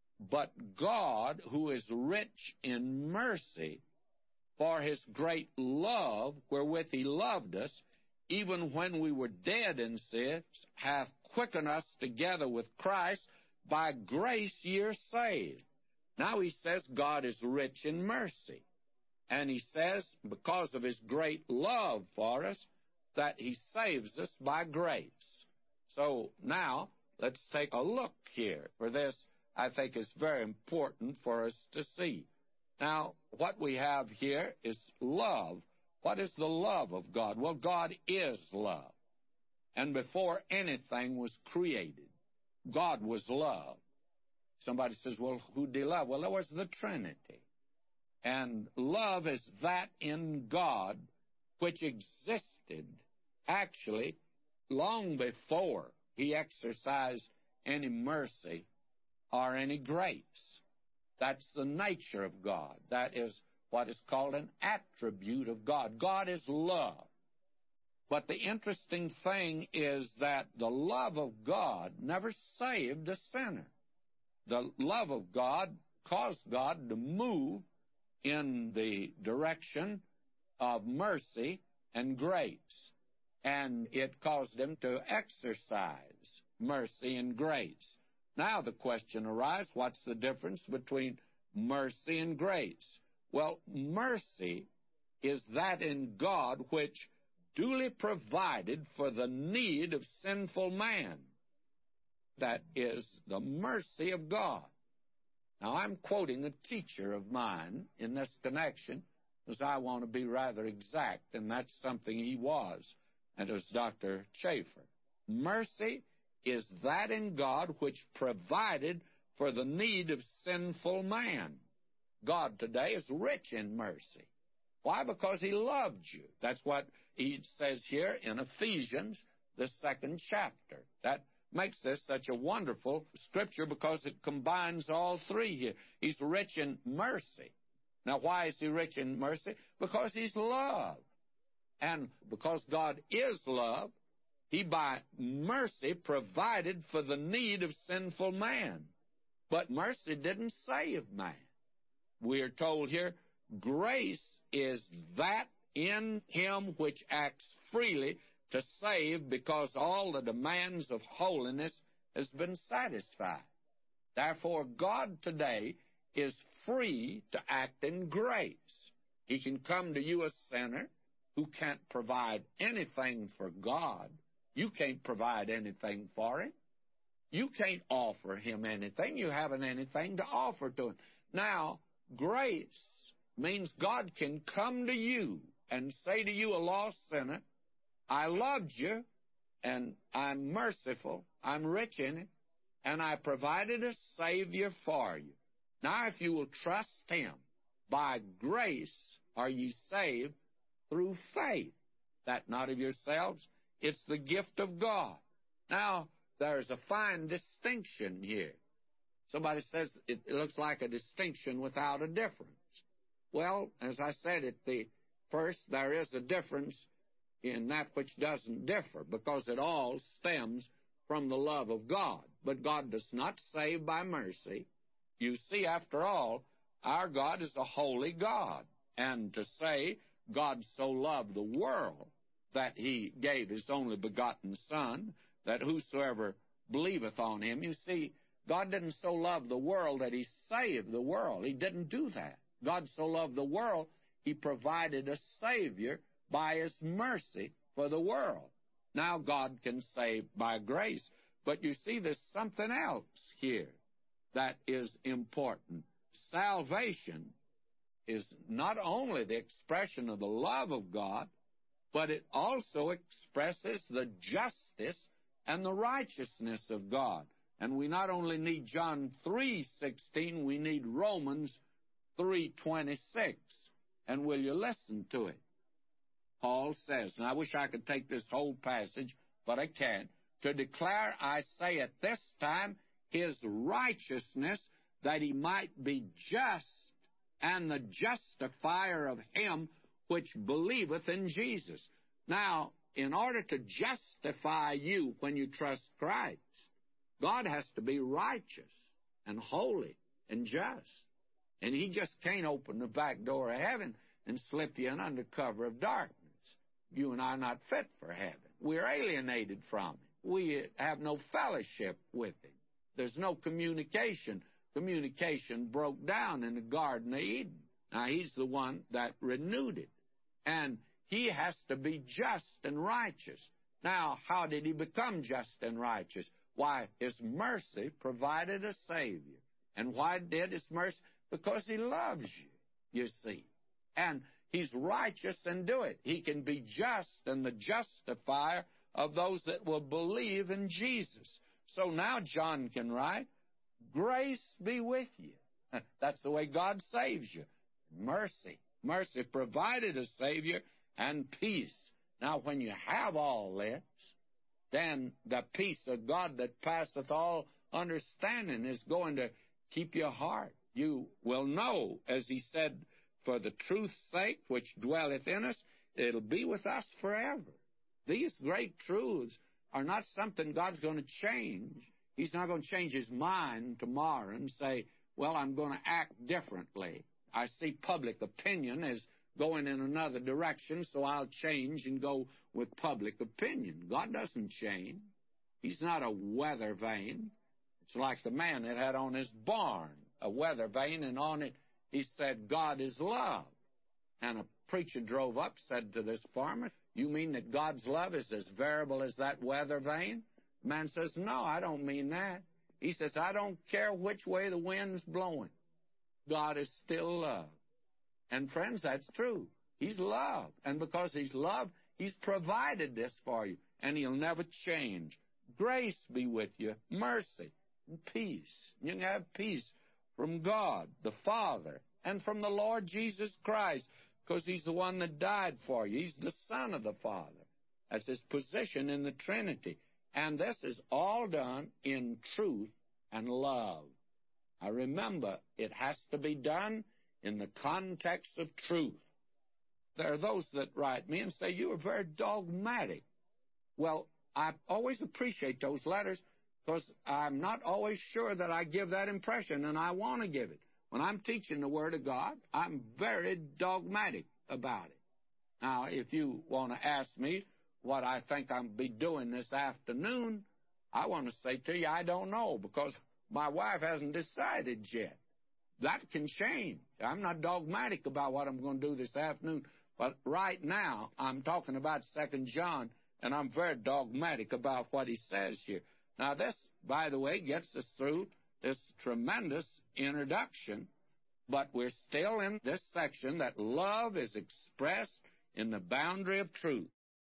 but God, who is rich in mercy, for his great love wherewith he loved us, even when we were dead in sins, hath quickened us together with Christ. By grace ye are saved. Now he says God is rich in mercy. And he says, because of his great love for us, that he saves us by grace. So now, let's take a look here. For this, I think, is very important for us to see. Now, what we have here is love. What is the love of God? Well, God is love. And before anything was created, God was love. Somebody says, well, who did love? Well, there was the Trinity. And love is that in God which existed actually long before he exercised any mercy or any grace. That's the nature of God. That is what is called an attribute of God. God is love. But the interesting thing is that the love of God never saved a sinner. The love of God caused God to move in the direction of mercy and grace. And it caused him to exercise mercy and grace. Now the question arises, what's the difference between mercy and grace? Well, mercy is that in God which duly provided for the need of sinful man. That is the mercy of God. Now, I'm quoting a teacher of mine in this connection, because I want to be rather exact, and that's something he was, and it was Dr. Chafer. Mercy is that in God which provided for the need of sinful man. God today is rich in mercy. Why? Because he loved you. That's what he says here in Ephesians, the 2nd chapter. That makes this such a wonderful scripture because it combines all three here. He's rich in mercy. Now, why is he rich in mercy? Because he's love. And because God is love, he by mercy provided for the need of sinful man. But mercy didn't save man. We are told here, grace is that in him which acts freely to save, because all the demands of holiness has been satisfied. Therefore, God today is free to act in grace. He can come to you, a sinner, who can't provide anything for God. You can't provide anything for him. You can't offer him anything. You haven't anything to offer to him. Now, grace means God can come to you and say to you, a lost sinner, I loved you, and I'm merciful, I'm rich in it, and I provided a Savior for you. Now, if you will trust him, by grace are ye saved through faith, that not of yourselves, it's the gift of God. Now, there's a fine distinction here. Somebody says it looks like a distinction without a difference. Well, as I said at the first, there is a difference in that which doesn't differ, because it all stems from the love of God. But God does not save by mercy. You see, after all, our God is a holy God. And to say God so loved the world that he gave his only begotten Son, that whosoever believeth on him, you see, God didn't so love the world that he saved the world. He didn't do that. God so loved the world, he provided a Savior by his mercy for the world. Now God can save by grace. But you see, there's something else here that is important. Salvation is not only the expression of the love of God, but it also expresses the justice and the righteousness of God. And we not only need John 3:16, we need Romans 3:26. And will you listen to it? Paul says, and I wish I could take this whole passage, but I can't, to declare, I say at this time, his righteousness, that he might be just and the justifier of him which believeth in Jesus. Now, in order to justify you when you trust Christ, God has to be righteous and holy and just. And he just can't open the back door of heaven and slip you in under cover of darkness. You and I are not fit for heaven. We're alienated from him. We have no fellowship with him. There's no communication. Communication broke down in the Garden of Eden. Now, he's the one that renewed it. And he has to be just and righteous. Now, how did he become just and righteous? Why, his mercy provided a Savior. And why did his mercy? Because he loves you see. And he's righteous and do it. He can be just and the justifier of those that will believe in Jesus. So now John can write, grace be with you. That's the way God saves you. Mercy. Mercy provided a Savior, and peace. Now, when you have all this, then the peace of God that passeth all understanding is going to keep your heart. You will know, as he said, for the truth's sake which dwelleth in us, it'll be with us forever. These great truths are not something God's going to change. He's not going to change his mind tomorrow and say, well, I'm going to act differently. I see public opinion as going in another direction, so I'll change and go with public opinion. God doesn't change. He's not a weather vane. It's like the man that had on his barn a weather vane, and on it he said, God is love. And a preacher drove up, said to this farmer, you mean that God's love is as variable as that weather vane? The man says, no, I don't mean that. He says, I don't care which way the wind's blowing. God is still love. And friends, that's true. He's love. And because he's love, he's provided this for you. And he'll never change. Grace be with you, mercy, and peace. You can have peace from God, the Father, and from the Lord Jesus Christ, because he's the one that died for you. He's the Son of the Father. That's his position in the Trinity. And this is all done in truth and love. Now remember, it has to be done in the context of truth. There are those that write me and say, you are very dogmatic. Well, I always appreciate those letters because I'm not always sure that I give that impression, and I want to give it. When I'm teaching the Word of God, I'm very dogmatic about it. Now, if you want to ask me what I think I'll be doing this afternoon, I want to say to you, I don't know, because my wife hasn't decided yet. That can change. I'm not dogmatic about what I'm going to do this afternoon, but right now I'm talking about 2 John, and I'm very dogmatic about what he says here. Now, this by the way, gets us through this tremendous introduction. But we're still in this section that love is expressed in the boundary of truth.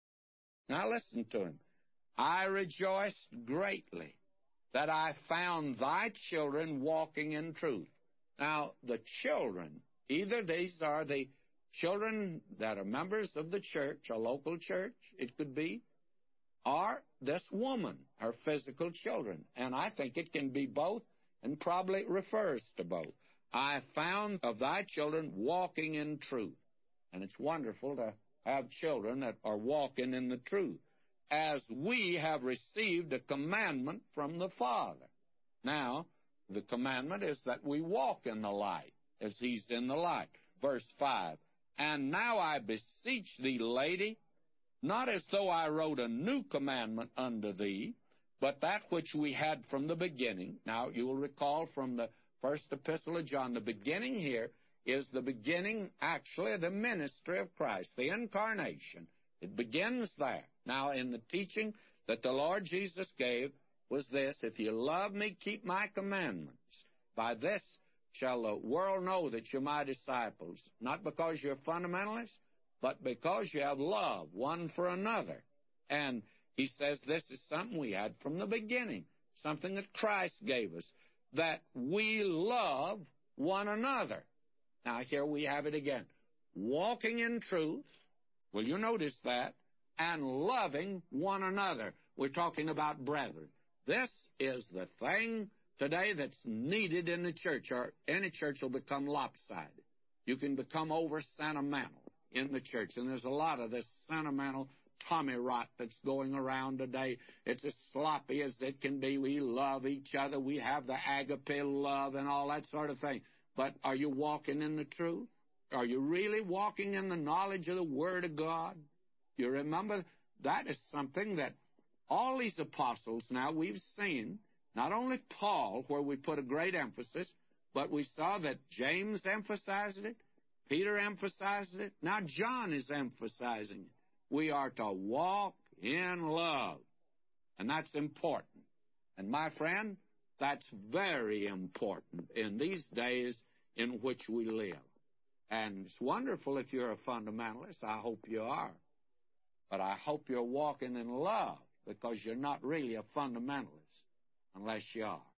Now listen to him. I rejoiced greatly that I found thy children walking in truth. Now, the children, either these are the children that are members of the church, a local church, it could be, or this woman, her physical children. And I think it can be both, and probably refers to both. I found of thy children walking in truth. And it's wonderful to have children that are walking in the truth, as we have received a commandment from the Father. Now, the commandment is that we walk in the light, as he's in the light. Verse 5, and now I beseech thee, lady, not as though I wrote a new commandment unto thee, but that which we had from the beginning. Now, you will recall from the first epistle of John, the beginning here is the beginning, actually, of the ministry of Christ, the incarnation. It begins there. Now, in the teaching that the Lord Jesus gave was this: if you love me, keep my commandments. By this shall the world know that you're my disciples, not because you're fundamentalists, but because you have love one for another. And he says this is something we had from the beginning, something that Christ gave us, that we love one another. Now, here we have it again. Walking in truth, will you notice that? And loving one another. We're talking about brethren. This is the thing today that's needed in the church, or any church will become lopsided. You can become over-sentimental in the church, and there's a lot of this sentimental Tommy rot that's going around today. It's as sloppy as it can be. We love each other. We have the agape love and all that sort of thing. But are you walking in the truth? Are you really walking in the knowledge of the Word of God? You remember, that is something that all these apostles now we've seen, not only Paul, where we put a great emphasis, but we saw that James emphasized it, Peter emphasized it, now John is emphasizing it. We are to walk in love, and that's important. And my friend, that's very important in these days in which we live. And it's wonderful if you're a fundamentalist. I hope you are. But I hope you're walking in love, because you're not really a fundamentalist unless you are.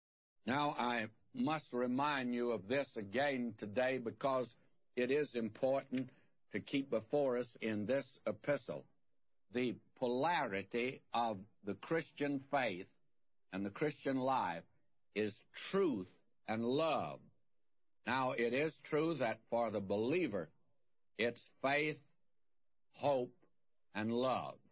Now, I must remind you of this again today, because it is important to keep before us in this epistle the polarity of the Christian faith and the Christian life is truth and love. Now, it is true that for the believer, it's faith, hope, and love.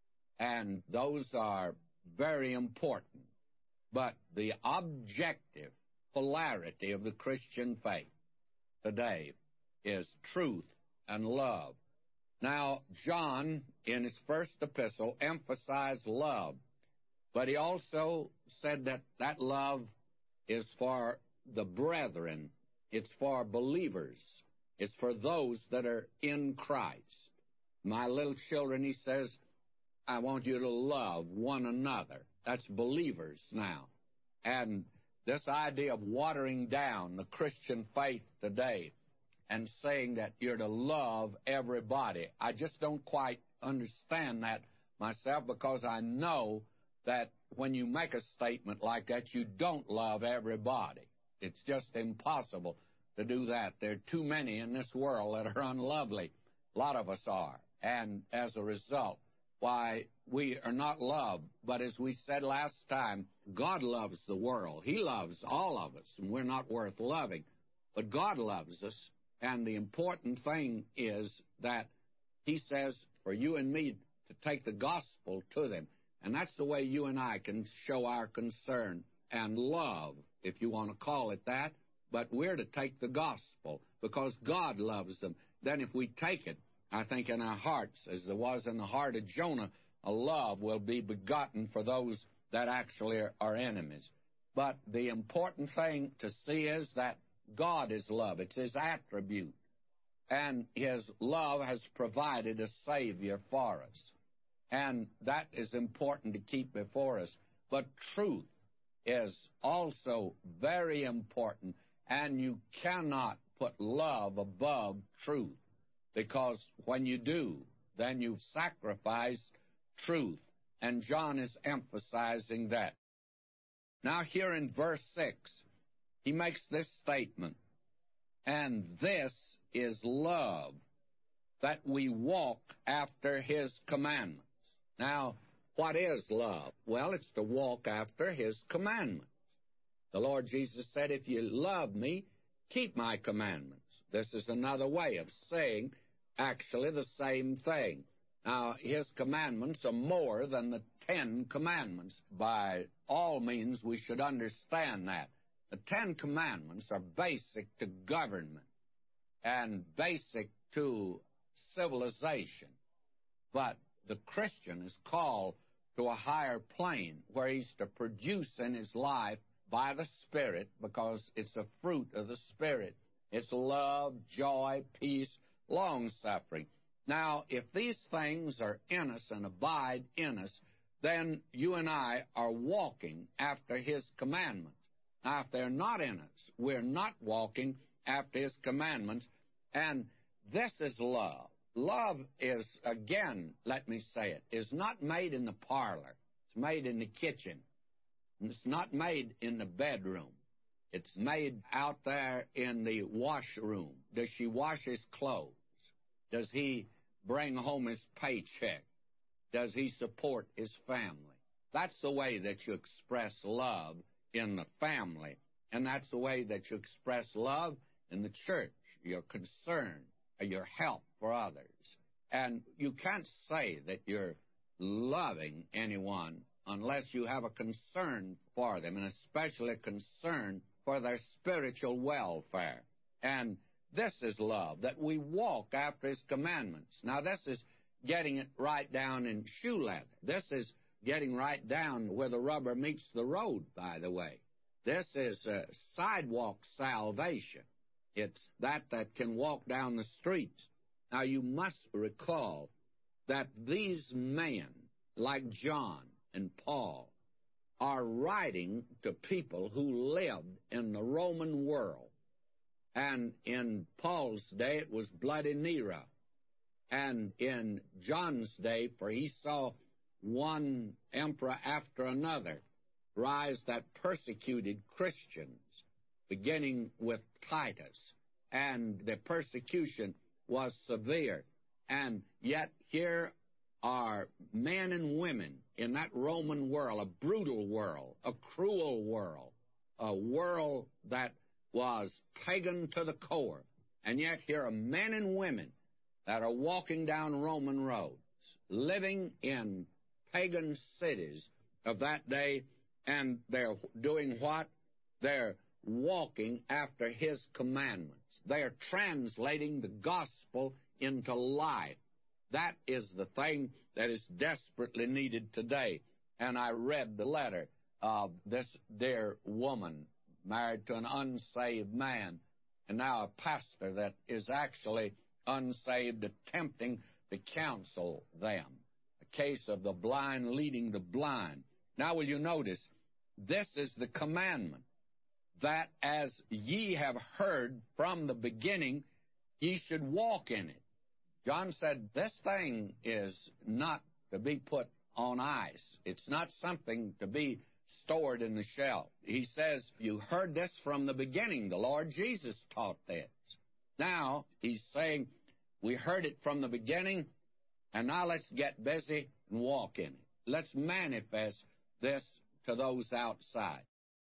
And those are very important. But the objective polarity of the Christian faith today is truth and love. Now, John, in his first epistle, emphasized love, but he also said that that love is for the brethren. It's for believers. It's for those that are in Christ. My little children, he says, I want you to love one another. That's believers now. And this idea of watering down the Christian faith today and saying that you're to love everybody, I just don't quite understand that myself, because I know that when you make a statement like that, you don't love everybody. It's just impossible to do that. There are too many in this world that are unlovely. A lot of us are. And as a result, why, we are not loved. But as we said last time, God loves the world. He loves all of us, and we're not worth loving. But God loves us, and the important thing is that he says for you and me to take the gospel to them. And that's the way you and I can show our concern and love, if you want to call it that. But we're to take the gospel because God loves them. Then if we take it, I think in our hearts, as there was in the heart of Jonah, a love will be begotten for those that actually are enemies. But the important thing to see is that God is love. It's his attribute. And his love has provided a Savior for us. And that is important to keep before us. But truth is also very important, and you cannot put love above truth, because when you do, then you've sacrificed truth, and John is emphasizing that. Now here in verse 6, he makes this statement, "And this is love, that we walk after his commandments." Now, what is love? Well, it's to walk after his commandments. The Lord Jesus said, "If you love me, keep my commandments." This is another way of saying actually the same thing. Now, his commandments are more than the 10 commandments. By all means, we should understand that. The 10 commandments are basic to government and basic to civilization. But the Christian is called to a higher plane where he's to produce in his life by the Spirit, because it's a fruit of the Spirit. It's love, joy, peace, long-suffering. Now, if these things are in us and abide in us, then you and I are walking after his commandments. Now, if they're not in us, we're not walking after his commandments, and this is love. Love is, again, let me say it, is not made in the parlor. It's made in the kitchen. It's not made in the bedroom. It's made out there in the washroom. Does she wash his clothes? Does he bring home his paycheck? Does he support his family? That's the way that you express love in the family, and that's the way that you express love in the church, your concern, your help for others. And you can't say that you're loving anyone unless you have a concern for them, and especially a concern for their spiritual welfare. And this is love, that we walk after his commandments. Now, this is getting it right down in shoe leather. This is getting right down where the rubber meets the road, by the way. This is sidewalk salvation. It's that can walk down the streets. Now, you must recall that these men, like John and Paul, are writing to people who lived in the Roman world. And in Paul's day, it was bloody Nero. And in John's day, for he saw one emperor after another rise that persecuted Christians, beginning with Titus. And the persecution was severe. And yet here are men and women in that Roman world, a brutal world, a cruel world, a world that was pagan to the core. And yet here are men and women that are walking down Roman roads, living in pagan cities of that day, and they're doing what? They're walking after his commandments. They are translating the gospel into life. That is the thing that is desperately needed today. And I read the letter of this dear woman married to an unsaved man, and now a pastor that is actually unsaved, attempting to counsel them. A case of the blind leading the blind. Now will you notice, this is the commandment, that as ye have heard from the beginning, ye should walk in it. John said, this thing is not to be put on ice. It's not something to be stored in the shelf. He says, you heard this from the beginning. The Lord Jesus taught this. Now, he's saying, we heard it from the beginning, and now let's get busy and walk in it. Let's manifest this to those outside.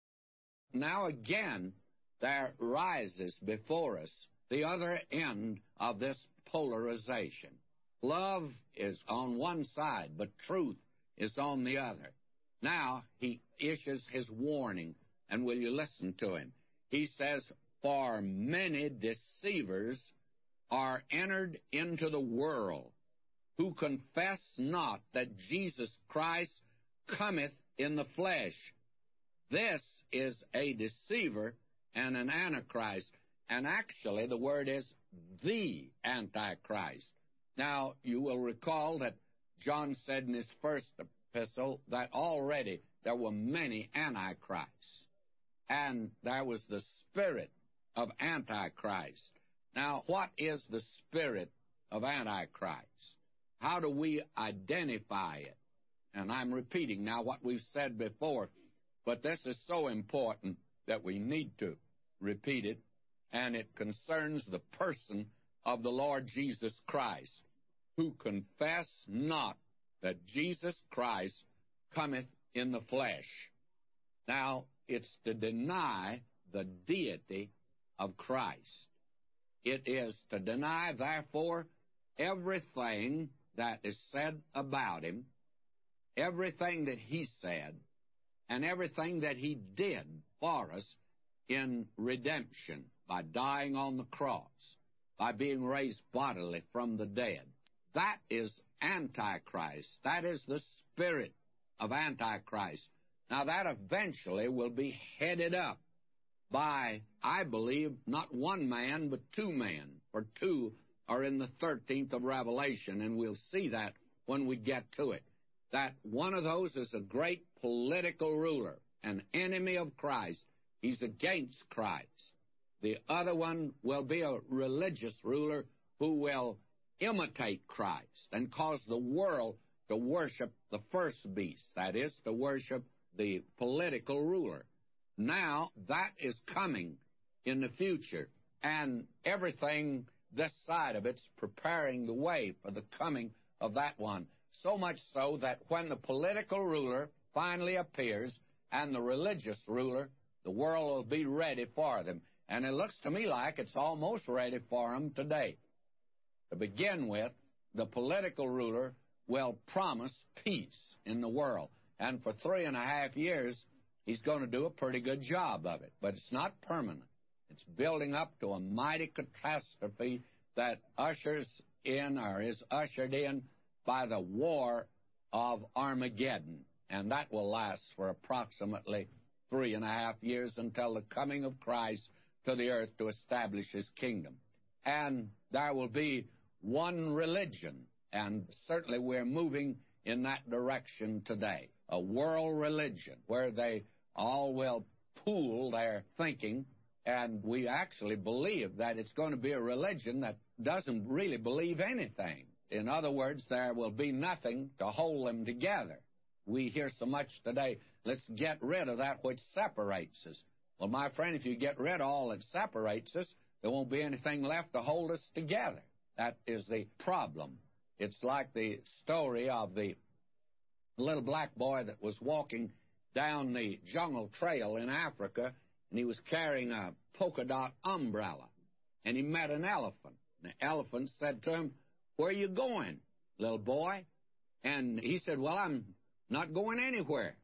Now again, there rises before us the other end of this polarization. Love is on one side, but truth is on the other. Now, he issues his warning, and will you listen to him? He says, for many deceivers are entered into the world, who confess not that Jesus Christ cometh in the flesh. This is a deceiver and an antichrist. And actually, the word is the Antichrist. Now, you will recall that John said in his first epistle that already there were many antichrists, and there was the spirit of Antichrist. Now, what is the spirit of Antichrist? How do we identify it? And I'm repeating now what we've said before, but this is so important that we need to repeat it, and it concerns the person of the Lord Jesus Christ, who confess not that Jesus Christ cometh in the flesh. Now, it's to deny the deity of Christ. It is to deny, therefore, everything that is said about him, everything that he said, and everything that he did for us in redemption by dying on the cross, by being raised bodily from the dead. That is Antichrist. That is the spirit of Antichrist. Now, that eventually will be headed up by, I believe, not one man, but two men, for two are in the 13th of Revelation, and we'll see that when we get to it, that one of those is a great political ruler, an enemy of Christ. He's against Christ. The other one will be a religious ruler who will imitate Christ and cause the world to worship the first beast, that is, to worship the political ruler. Now, that is coming in the future, and everything this side of it's preparing the way for the coming of that one. So much so that when the political ruler finally appears and the religious ruler, the world will be ready for them. And it looks to me like it's almost ready for them today. To begin with, the political ruler will promise peace in the world. And for 3.5 years, he's going to do a pretty good job of it. But it's not permanent. It's building up to a mighty catastrophe that ushers in, or is ushered in, by the war of Armageddon. And that will last for approximately 3.5 years until the coming of Christ to the earth to establish his kingdom. And there will be one religion, and certainly we're moving in that direction today, a world religion where they all will pool their thinking, and we actually believe that it's going to be a religion that doesn't really believe anything. In other words, there will be nothing to hold them together. We hear so much today, let's get rid of that which separates us. Well, my friend, if you get rid of all that separates us, there won't be anything left to hold us together. That is the problem. It's like the story of the little black boy that was walking down the jungle trail in Africa, and he was carrying a polka dot umbrella, and he met an elephant. And the elephant said to him, "Where are you going, little boy?" And he said, "Well, I'm not going anywhere."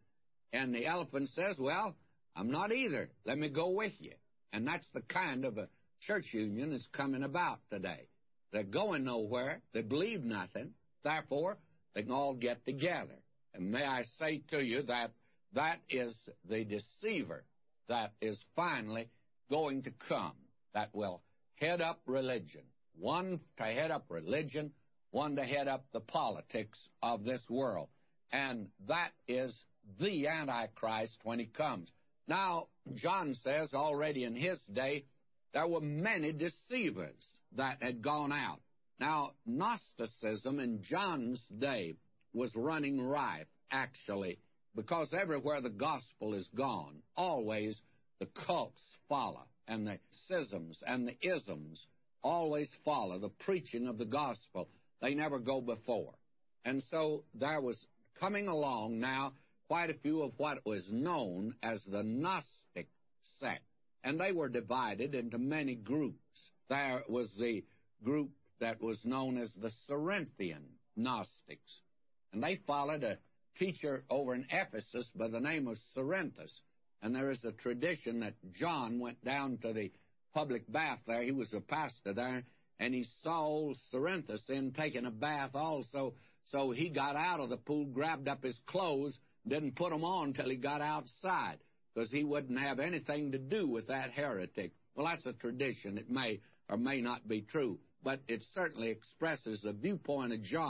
And the elephant says, "Well, I'm not either. Let me go with you." And that's the kind of a church union that's coming about today. They're going nowhere. They believe nothing. Therefore, they can all get together. And may I say to you that that is the deceiver that is finally going to come, that will head up religion. One to head up religion, one to head up the politics of this world. And that is the Antichrist when he comes. Now, John says already in his day, there were many deceivers that had gone out. Now, Gnosticism in John's day was running rife, actually, because everywhere the gospel is gone, always the cults follow, and the schisms and the isms always follow the preaching of the gospel. They never go before. And so there was coming along now quite a few of what was known as the Gnostic sect. And they were divided into many groups. There was the group that was known as the Cerinthian Gnostics. And they followed a teacher over in Ephesus by the name of Cerinthus. And there is a tradition that John went down to the public bath there. He was a pastor there, and he saw old Cerinthus in taking a bath also. So he got out of the pool, grabbed up his clothes, didn't put them on till he got outside, because he wouldn't have anything to do with that heretic. Well, that's a tradition. It may or may not be true, but it certainly expresses the viewpoint of John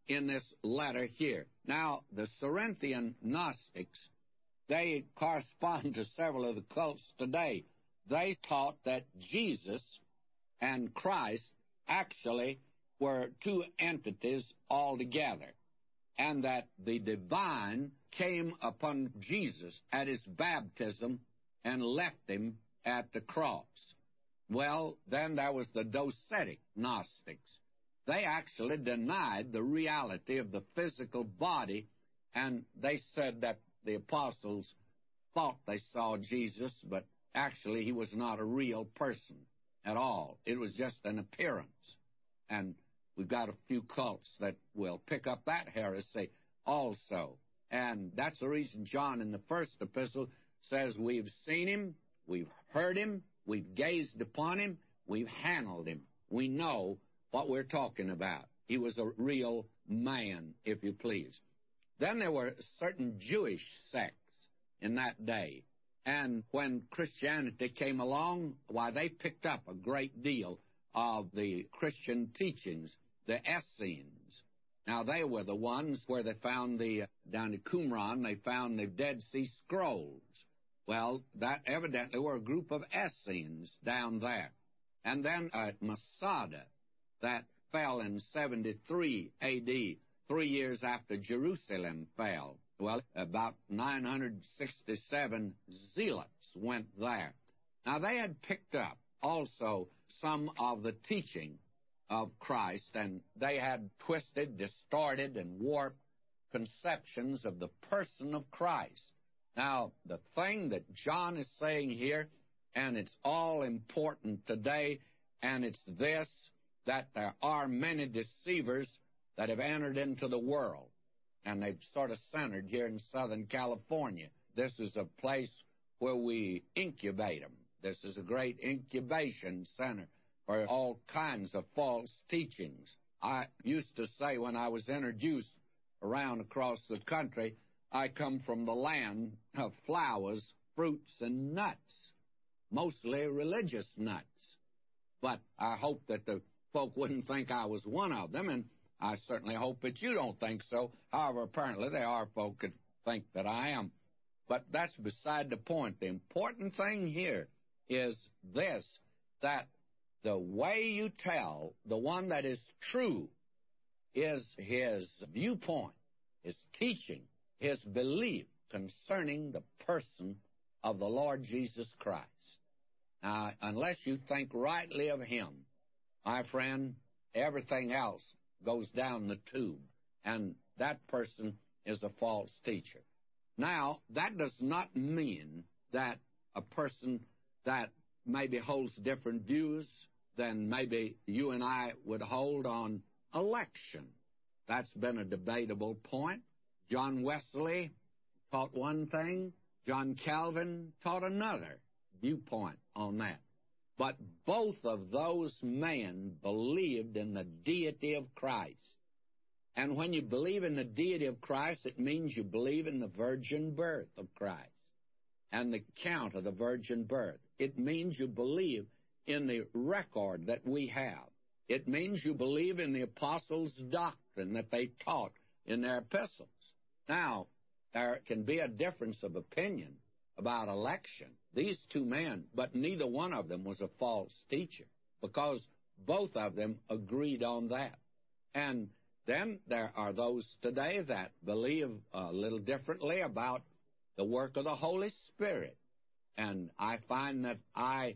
in this letter here. Now, the Cerinthian Gnostics, they correspond to several of the cults today. They taught that Jesus and Christ actually were two entities altogether, and that the divine came upon Jesus at his baptism and left him at the cross. Well, then there was the Docetic Gnostics. They actually denied the reality of the physical body, and they said that the apostles thought they saw Jesus, but actually he was not a real person at all. It was just an appearance. And we've got a few cults that will pick up that heresy also. And that's the reason John in the first epistle says we've seen him, we've heard him, we've gazed upon him, we've handled him. We know what we're talking about. He was a real man, if you please. Then there were certain Jewish sects in that day. And when Christianity came along, why, they picked up a great deal of the Christian teachings, the Essenes. Now, they were the ones where they found down in Qumran, they found the Dead Sea Scrolls. Well, that evidently were a group of Essenes down there. And then at Masada, that fell in 73 A.D., 3 years after Jerusalem fell. Well, about 967 zealots went there. Now, they had picked up also some of the teaching of Christ, and they had twisted, distorted, and warped conceptions of the person of Christ. Now, the thing that John is saying here, and it's all important today, and it's this, that there are many deceivers that have entered into the world, and they've sort of centered here in Southern California. This is a place where we incubate them. This is a great incubation center for all kinds of false teachings. I used to say when I was introduced around across the country, I come from the land of flowers, fruits, and nuts, mostly religious nuts. But I hope that the folk wouldn't think I was one of them, and I certainly hope that you don't think so. However, apparently there are folk that think that I am. But that's beside the point. The important thing here is this, that the way you tell the one that is true is his viewpoint, his teaching, his belief concerning the person of the Lord Jesus Christ. Now, unless you think rightly of him, my friend, everything else goes down the tube, and that person is a false teacher. Now, that does not mean that a person that maybe holds different views than maybe you and I would hold on election. That's been a debatable point. John Wesley taught one thing, John Calvin taught another viewpoint on that. But both of those men believed in the deity of Christ. And when you believe in the deity of Christ, it means you believe in the virgin birth of Christ and the count of the virgin birth. It means you believe in the record that we have. It means you believe in the apostles' doctrine that they taught in their epistles. Now, there can be a difference of opinion about election. These two men, but neither one of them was a false teacher, because both of them agreed on that. And then there are those today that believe a little differently about the work of the Holy Spirit. And I find that I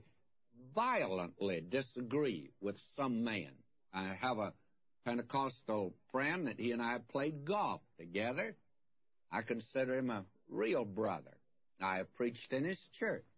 violently disagree with some men. I have a Pentecostal friend that he and I played golf together. I consider him a real brother. I have preached in his church.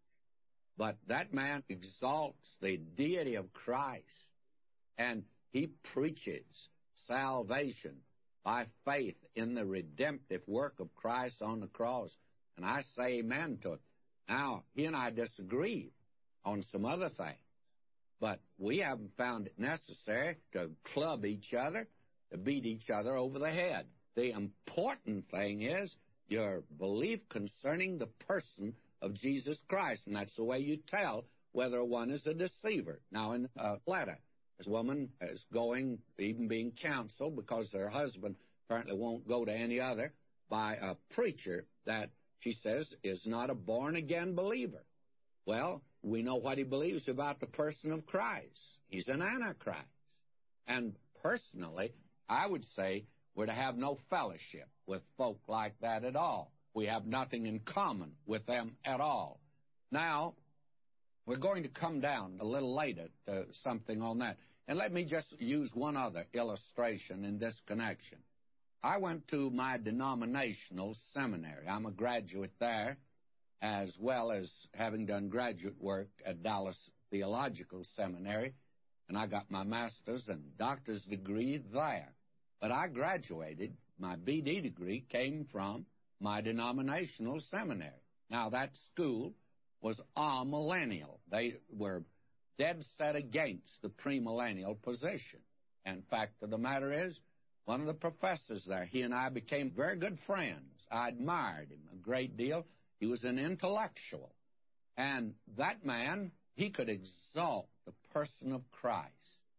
But that man exalts the deity of Christ, and he preaches salvation by faith in the redemptive work of Christ on the cross. And I say amen to it. Now, he and I disagree on some other things, but we haven't found it necessary to club each other, to beat each other over the head. The important thing is your belief concerning the person of Jesus Christ, and that's the way you tell whether one is a deceiver. Now, in a letter This woman is going, even being counseled, because her husband apparently won't go to any other, by a preacher that she says is not a born-again believer. Well, we know what he believes about the person of Christ. He's an Antichrist. And personally, I would say we're to have no fellowship with folk like that at all. We have nothing in common with them at all. Now, we're going to come down a little later to something on that. And let me just use one other illustration in this connection. I went to my denominational seminary. I'm a graduate there, as well as having done graduate work at Dallas Theological Seminary, and I got my master's and doctor's degree there. But I graduated, my BD degree came from my denominational seminary. Now, that school was amillennial. They were dead set against the premillennial position. And fact of the matter is, one of the professors there, he and I became very good friends. I admired him a great deal. He was an intellectual. And that man, he could exalt the person of Christ.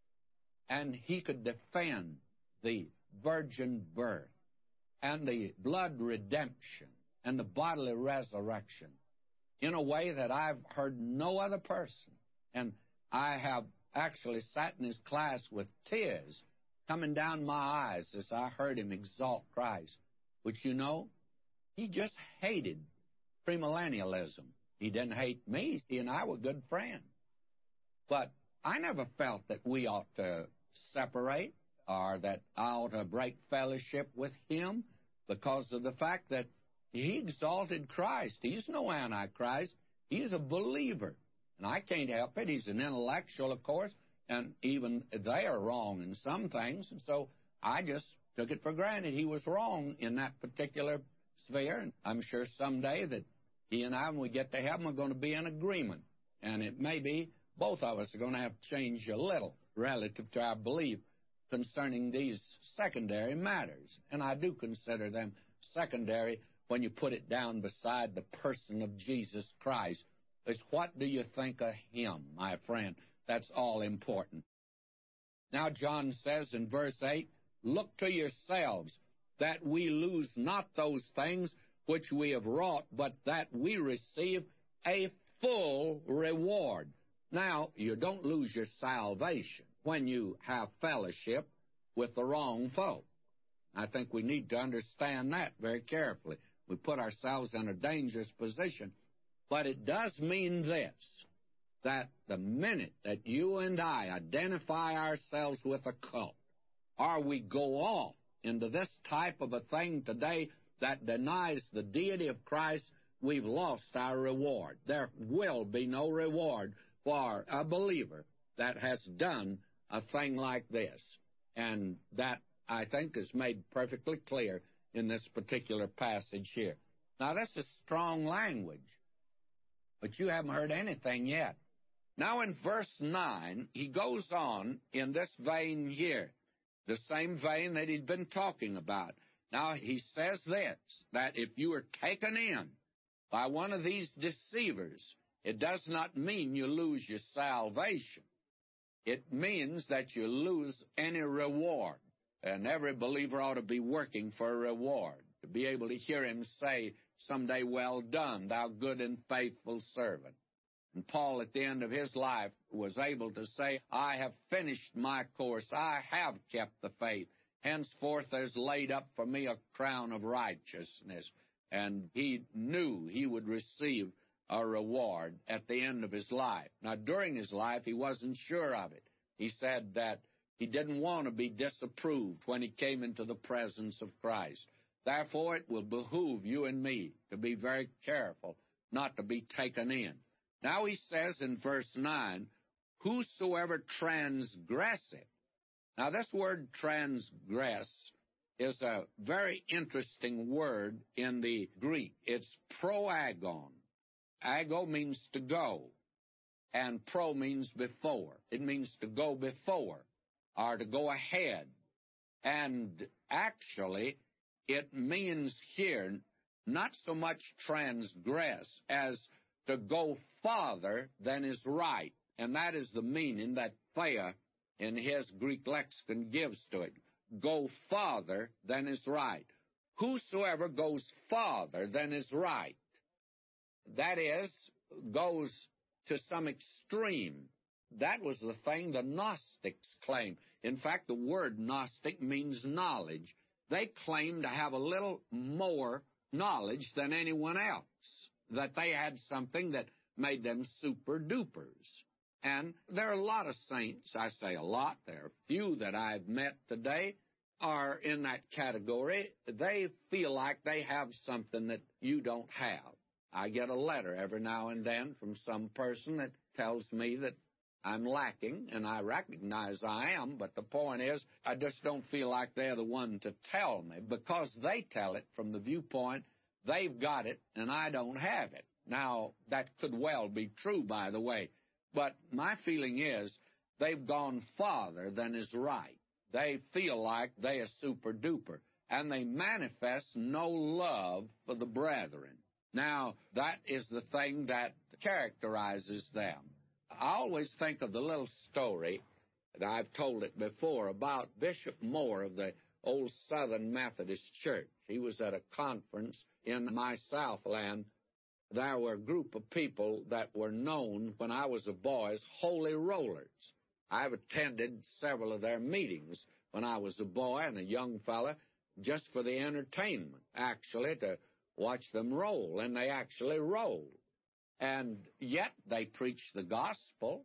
And he could defend the virgin birth and the blood redemption and the bodily resurrection in a way that I've heard no other person. And I have actually sat in his class with tears coming down my eyes as I heard him exalt Christ. Which, you know, he just hated premillennialism. He didn't hate me. He and I were good friends. But I never felt that we ought to separate or that I ought to break fellowship with him because of the fact that he exalted Christ. He's no Antichrist. He's a believer. And I can't help it. He's an intellectual, of course, and even they are wrong in some things. And so I just took it for granted he was wrong in that particular sphere. And I'm sure someday that he and I, when we get to heaven, are going to be in agreement. And it may be both of us are going to have to change a little relative to our belief concerning these secondary matters. And I do consider them secondary when you put it down beside the person of Jesus Christ. It's what do you think of him, my friend? That's all important. Now John says in verse 8, look to yourselves, that we lose not those things which we have wrought, but that we receive a full reward. Now, you don't lose your salvation when you have fellowship with the wrong folk. I think we need to understand that very carefully. We put ourselves in a dangerous position. But it does mean this, that the minute that you and I identify ourselves with a cult, or we go off into this type of a thing today that denies the deity of Christ, we've lost our reward. There will be no reward for a believer that has done a thing like this. And that, I think, is made perfectly clear in this particular passage here. Now, this is strong language, but you haven't heard anything yet. Now, in verse 9, he goes on in this vein here, the same vein that he'd been talking about. Now, he says this, that if you are taken in by one of these deceivers, it does not mean you lose your salvation. It means that you lose any reward. And every believer ought to be working for a reward, to be able to hear him say someday, well done, thou good and faithful servant. And Paul, at the end of his life, was able to say, I have finished my course. I have kept the faith. Henceforth there's laid up for me a crown of righteousness. And he knew he would receive a reward at the end of his life. Now, during his life, he wasn't sure of it. He said that he didn't want to be disapproved when he came into the presence of Christ. Therefore, it will behoove you and me to be very careful not to be taken in. Now he says in verse 9, whosoever transgresseth. Now, this word transgress is a very interesting word in the Greek. It's proagon. Ago means to go, and pro means before. It means to go before or to go ahead. And actually, it means here not so much transgress as to go farther than is right. And that is the meaning that thea in his Greek lexicon gives to it. Go farther than is right. Whosoever goes farther than is right, that is, goes to some extreme. That was the thing the Gnostics claimed. In fact, the word Gnostic means knowledge. They claimed to have a little more knowledge than anyone else, that they had something that made them super-dupers. And there are a lot of saints, I say a lot, there are few that I've met today, are in that category. They feel like they have something that you don't have. I get a letter every now and then from some person that tells me that I'm lacking, and I recognize I am, but the point is, I just don't feel like they're the one to tell me, because they tell it from the viewpoint they've got it and I don't have it. Now, that could well be true, by the way, but my feeling is they've gone farther than is right. They feel like they are super-duper, and they manifest no love for the brethren. Now, that is the thing that characterizes them. I always think of the little story, and I've told it before, about Bishop Moore of the old Southern Methodist Church. He was at a conference in my Southland. There were a group of people that were known when I was a boy as Holy Rollers. I've attended several of their meetings when I was a boy and a young fella, just for the entertainment, actually, to watch them roll, and they actually rolled. And yet they preached the gospel,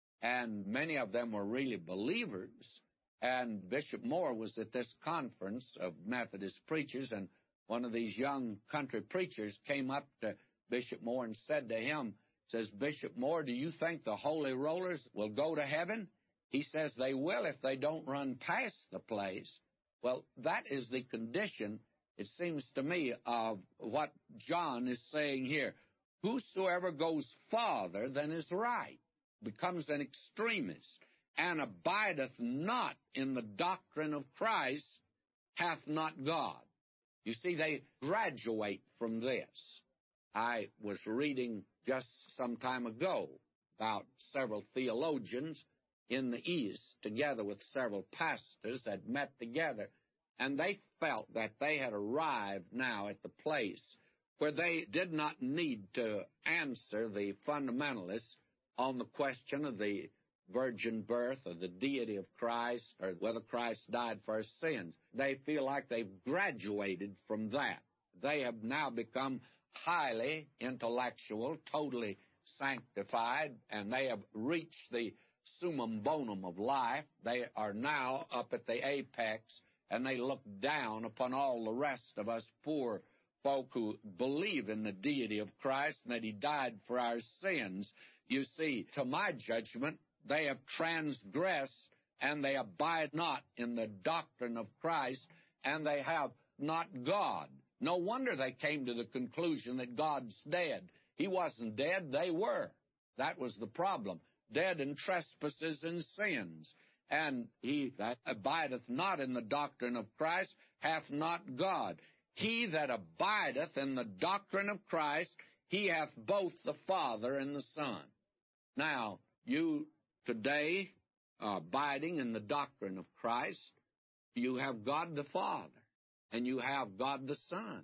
and many of them were really believers. And Bishop Moore was at this conference of Methodist preachers, and one of these young country preachers came up to Bishop Moore and said to him, says, Bishop Moore, do you think the Holy Rollers will go to heaven? He says they will if they don't run past the place. Well, that is the condition, it seems to me, of what John is saying here. Whosoever goes farther than is right becomes an extremist, and abideth not in the doctrine of Christ hath not God. You see, they graduate from this. I was reading just some time ago about several theologians in the East, together with several pastors that met together, and they felt that they had arrived now at the place where they did not need to answer the fundamentalists on the question of the virgin birth or the deity of Christ or whether Christ died for our sins. They feel like they've graduated from that. They have now become highly intellectual, totally sanctified, and they have reached the summum bonum of life. They are now up at the apex, and they look down upon all the rest of us poor folk who believe in the deity of Christ and that He died for our sins. You see, to my judgment, they have transgressed, and they abide not in the doctrine of Christ, and they have not God. No wonder they came to the conclusion that God's dead. He wasn't dead, they were. That was the problem. Dead in trespasses and sins. And he that abideth not in the doctrine of Christ hath not God. He that abideth in the doctrine of Christ, he hath both the Father and the Son. Now, you today are abiding in the doctrine of Christ. You have God the Father, and you have God the Son,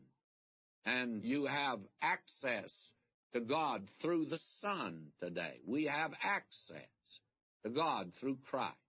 and you have access to God through the Son today. We have access to God through Christ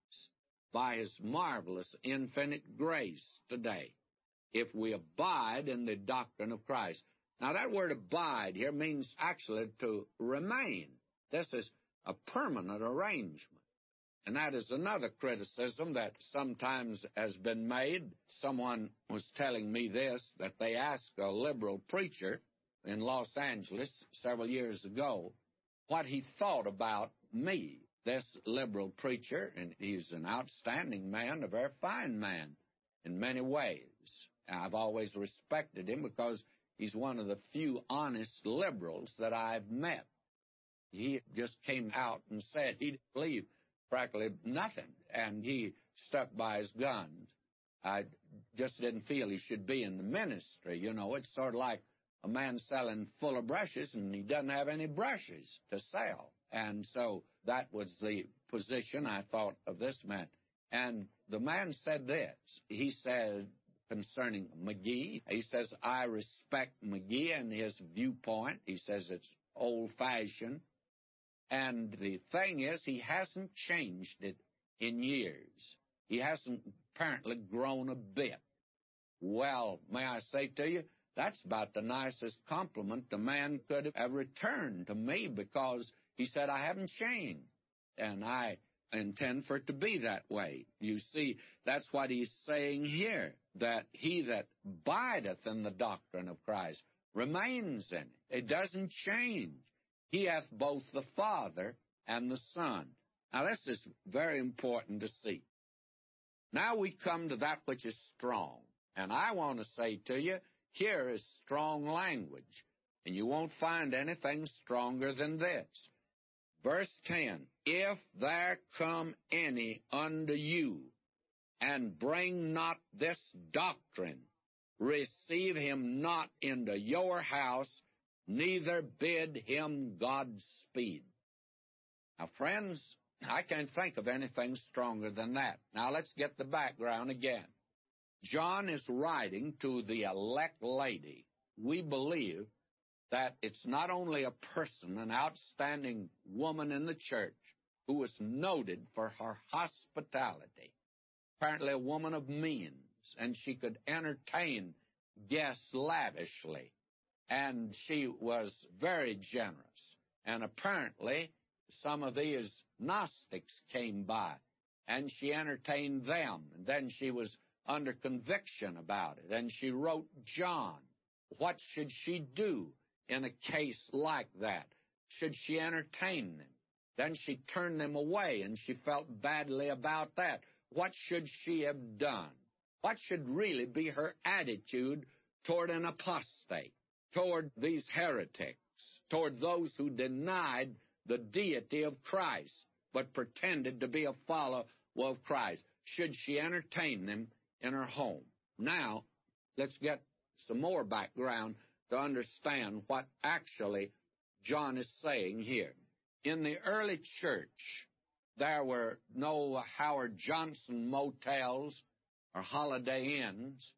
by His marvelous infinite grace today, if we abide in the doctrine of Christ. Now, that word abide here means actually to remain. This is a permanent arrangement. And that is another criticism that sometimes has been made. Someone was telling me this, that they asked a liberal preacher in Los Angeles several years ago what he thought about me, this liberal preacher, and he's an outstanding man, a very fine man in many ways. I've always respected him because he's one of the few honest liberals that I've met. He just came out and said he didn't believe practically nothing, and he stuck by his guns. I just didn't feel he should be in the ministry. You know, it's sort of like a man selling full of brushes, and he doesn't have any brushes to sell. And so that was the position, I thought of this man. And the man said this. He said concerning McGee, he says, I respect McGee and his viewpoint. He says it's old-fashioned. And the thing is, he hasn't changed it in years. He hasn't apparently grown a bit. Well, may I say to you, that's about the nicest compliment the man could have returned to me, because he said, I haven't changed. And I intend for it to be that way. You see, that's what he's saying here, that he that bideth in the doctrine of Christ remains in it. It doesn't change. He hath both the Father and the Son. Now, this is very important to see. Now we come to that which is strong. And I want to say to you, here is strong language. And you won't find anything stronger than this. Verse 10, if there come any unto you, and bring not this doctrine, receive him not into your house, neither bid him Godspeed. Now, friends, I can't think of anything stronger than that. Now, let's get the background again. John is writing to the elect lady. We believe that it's not only a person, an outstanding woman in the church, who was noted for her hospitality, apparently a woman of means, and she could entertain guests lavishly, and she was very generous. And apparently some of these Gnostics came by, and she entertained them, and then she was under conviction about it, and she wrote John. What should she do in a case like that? Should she entertain them? Then she turned them away, and she felt badly about that. What should she have done? What should really be her attitude toward an apostate, toward these heretics, toward those who denied the deity of Christ, but pretended to be a follower of Christ? Should she entertain them in her home? Now, let's get some more background to understand what actually John is saying here. In the early church, there were no Howard Johnson motels or Holiday Inns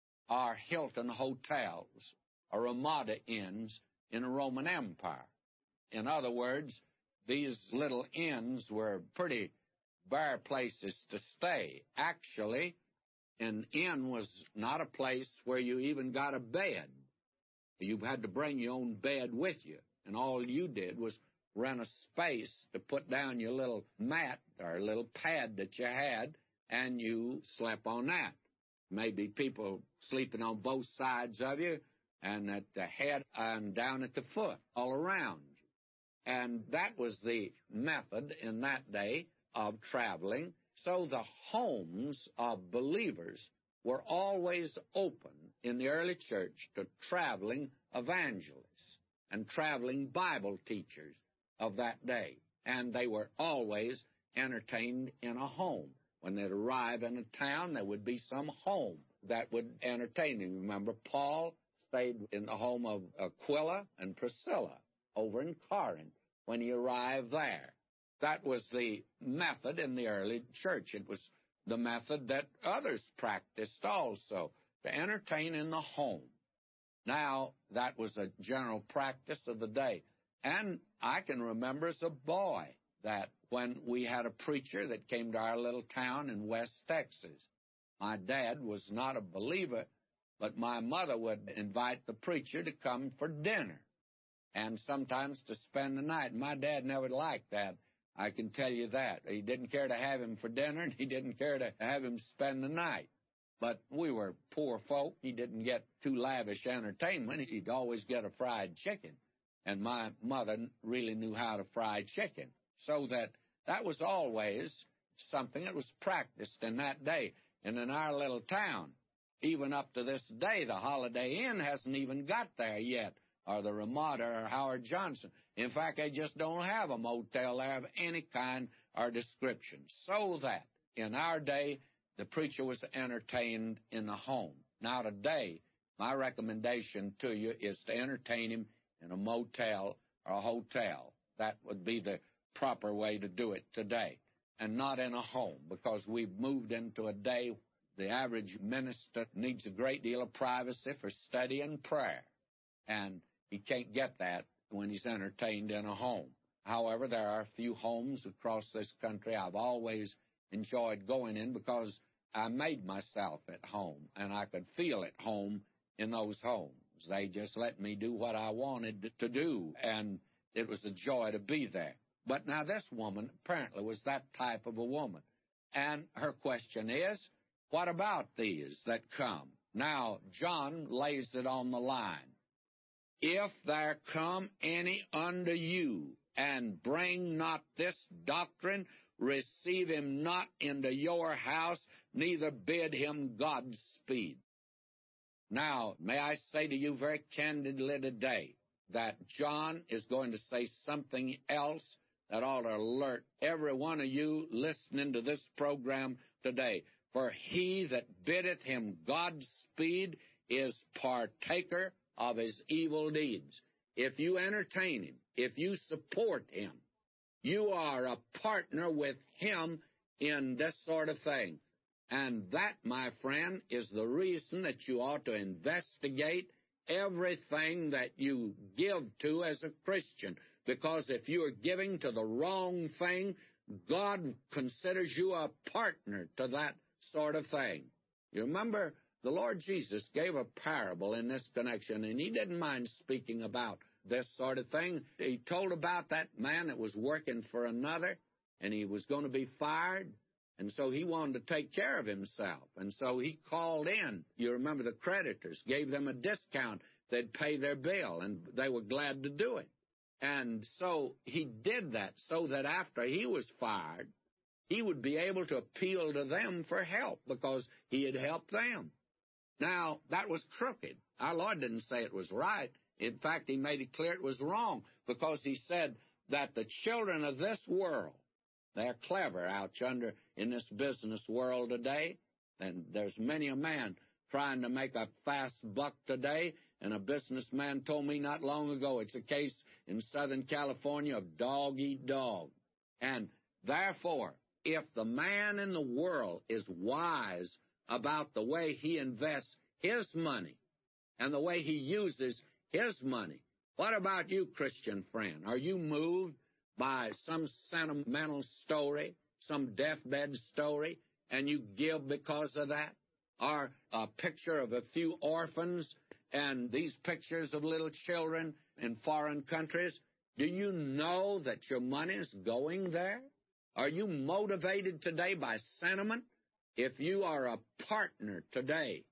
or Hilton hotels or Ramada Inns in the Roman Empire. In other words, these little inns were pretty bare places to stay. Actually, an inn was not a place where you even got a bed. You had to bring your own bed with you, and all you did was rent a space to put down your little mat or little pad that you had, and you slept on that. Maybe people sleeping on both sides of you, and at the head and down at the foot, all around you. And that was the method in that day of traveling. So the homes of believers were always open in the early church to traveling evangelists and traveling Bible teachers of that day. And they were always entertained in a home. When they'd arrive in a town, there would be some home that would entertain them. Remember, Paul stayed in the home of Aquila and Priscilla over in Corinth when he arrived there. That was the method in the early church. It was the method that others practiced also, to entertain in the home. Now, that was a general practice of the day. And I can remember as a boy that when we had a preacher that came to our little town in West Texas, my dad was not a believer, but my mother would invite the preacher to come for dinner and sometimes to spend the night. My dad never liked that. I can tell you that. He didn't care to have him for dinner, and he didn't care to have him spend the night. But we were poor folk. He didn't get too lavish entertainment. He'd always get a fried chicken. And my mother really knew how to fry chicken. So that was always something that was practiced in that day. And in our little town, even up to this day, the Holiday Inn hasn't even got there yet, or the Ramada or Howard Johnson. In fact, they just don't have a motel there of any kind or description. So that in our day, the preacher was entertained in the home. Now today, my recommendation to you is to entertain him in a motel or a hotel. That would be the proper way to do it today, and not in a home, because we've moved into a day the average minister needs a great deal of privacy for study and prayer, and he can't get that when he's entertained in a home. However, there are a few homes across this country I've always enjoyed going in because I made myself at home, and I could feel at home in those homes. They just let me do what I wanted to do, and it was a joy to be there. But now this woman apparently was that type of a woman. And her question is, what about these that come? Now, John lays it on the line. If there come any unto you, and bring not this doctrine, receive him not into your house, neither bid him Godspeed. Now, may I say to you very candidly today that John is going to say something else that ought to alert every one of you listening to this program today. For he that biddeth him Godspeed is partaker of his evil deeds. If you entertain him, if you support him, you are a partner with him in this sort of thing. And that, my friend, is the reason that you ought to investigate everything that you give to as a Christian. Because if you are giving to the wrong thing, God considers you a partner to that sort of thing. You remember, the Lord Jesus gave a parable in this connection, and he didn't mind speaking about this sort of thing. He told about that man that was working for another, and he was going to be fired, and so he wanted to take care of himself. And so he called in, you remember, the creditors, gave them a discount. They'd pay their bill, and they were glad to do it. And so he did that so that after he was fired, he would be able to appeal to them for help because he had helped them. Now, that was crooked. Our Lord didn't say it was right. In fact, he made it clear it was wrong because he said that the children of this world, they're clever out yonder in this business world today, and there's many a man trying to make a fast buck today, and a businessman told me not long ago it's a case in Southern California of dog eat dog. And therefore, if the man in the world is wise about the way he invests his money and the way he uses his money, what about you, Christian friend? Are you moved by some sentimental story, some deathbed story, and you give because of that? Or a picture of a few orphans and these pictures of little children in foreign countries? Do you know that your money is going there? Are you motivated today by sentiment? If you are a partner today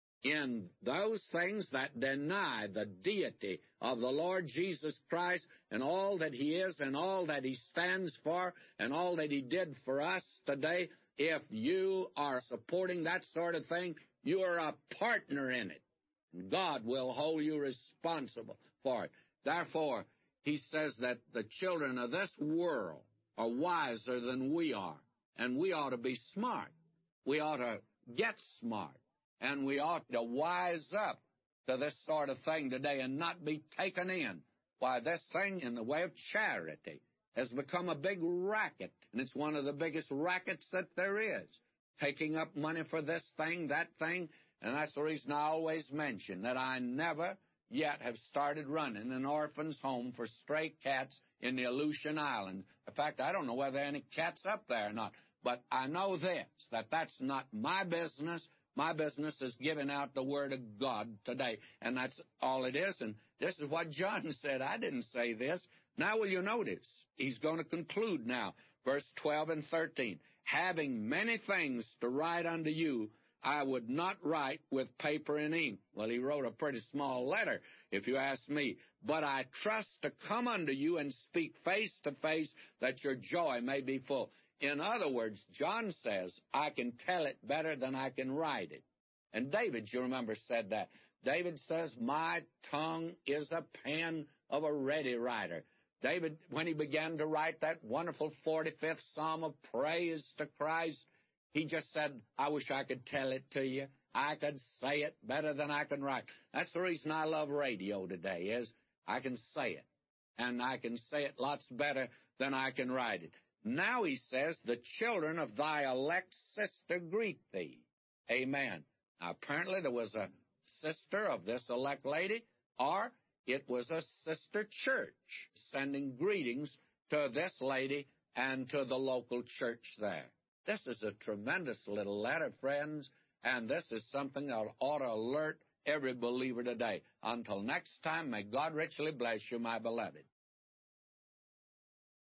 in those things that deny the deity of the Lord Jesus Christ and all that he is and all that he stands for and all that he did for us today, if you are supporting that sort of thing, you are a partner in it. God will hold you responsible for it. Therefore, he says that the children of this world are wiser than we are, and we ought to be smart. We ought to get smart, and we ought to wise up to this sort of thing today and not be taken in. Why, this thing in the way of charity has become a big racket, and it's one of the biggest rackets that there is, taking up money for this thing, that thing, and that's the reason I always mention that I never yet have started running an orphan's home for stray cats in the Aleutian Island. In fact, I don't know whether there are any cats up there or not, but I know this, that that's not my business. My business is giving out the Word of God today, and that's all it is. And this is what John said. I didn't say this. Now will you notice? He's going to conclude now, verse 12 and 13. Having many things to write unto you, I would not write with paper and ink. Well, he wrote a pretty small letter, if you ask me. But I trust to come unto you and speak face to face, that your joy may be full. In other words, John says, I can tell it better than I can write it. And David, you remember, said that. David says, my tongue is a pen of a ready writer. David, when he began to write that wonderful 45th Psalm of praise to Christ, he just said, I wish I could tell it to you. I could say it better than I can write. That's the reason I love radio today, is I can say it. And I can say it lots better then I can write it. Now he says, the children of thy elect sister greet thee. Amen. Now, apparently there was a sister of this elect lady, or it was a sister church sending greetings to this lady and to the local church there. This is a tremendous little letter, friends, and this is something that ought to alert every believer today. Until next time, may God richly bless you, my beloved.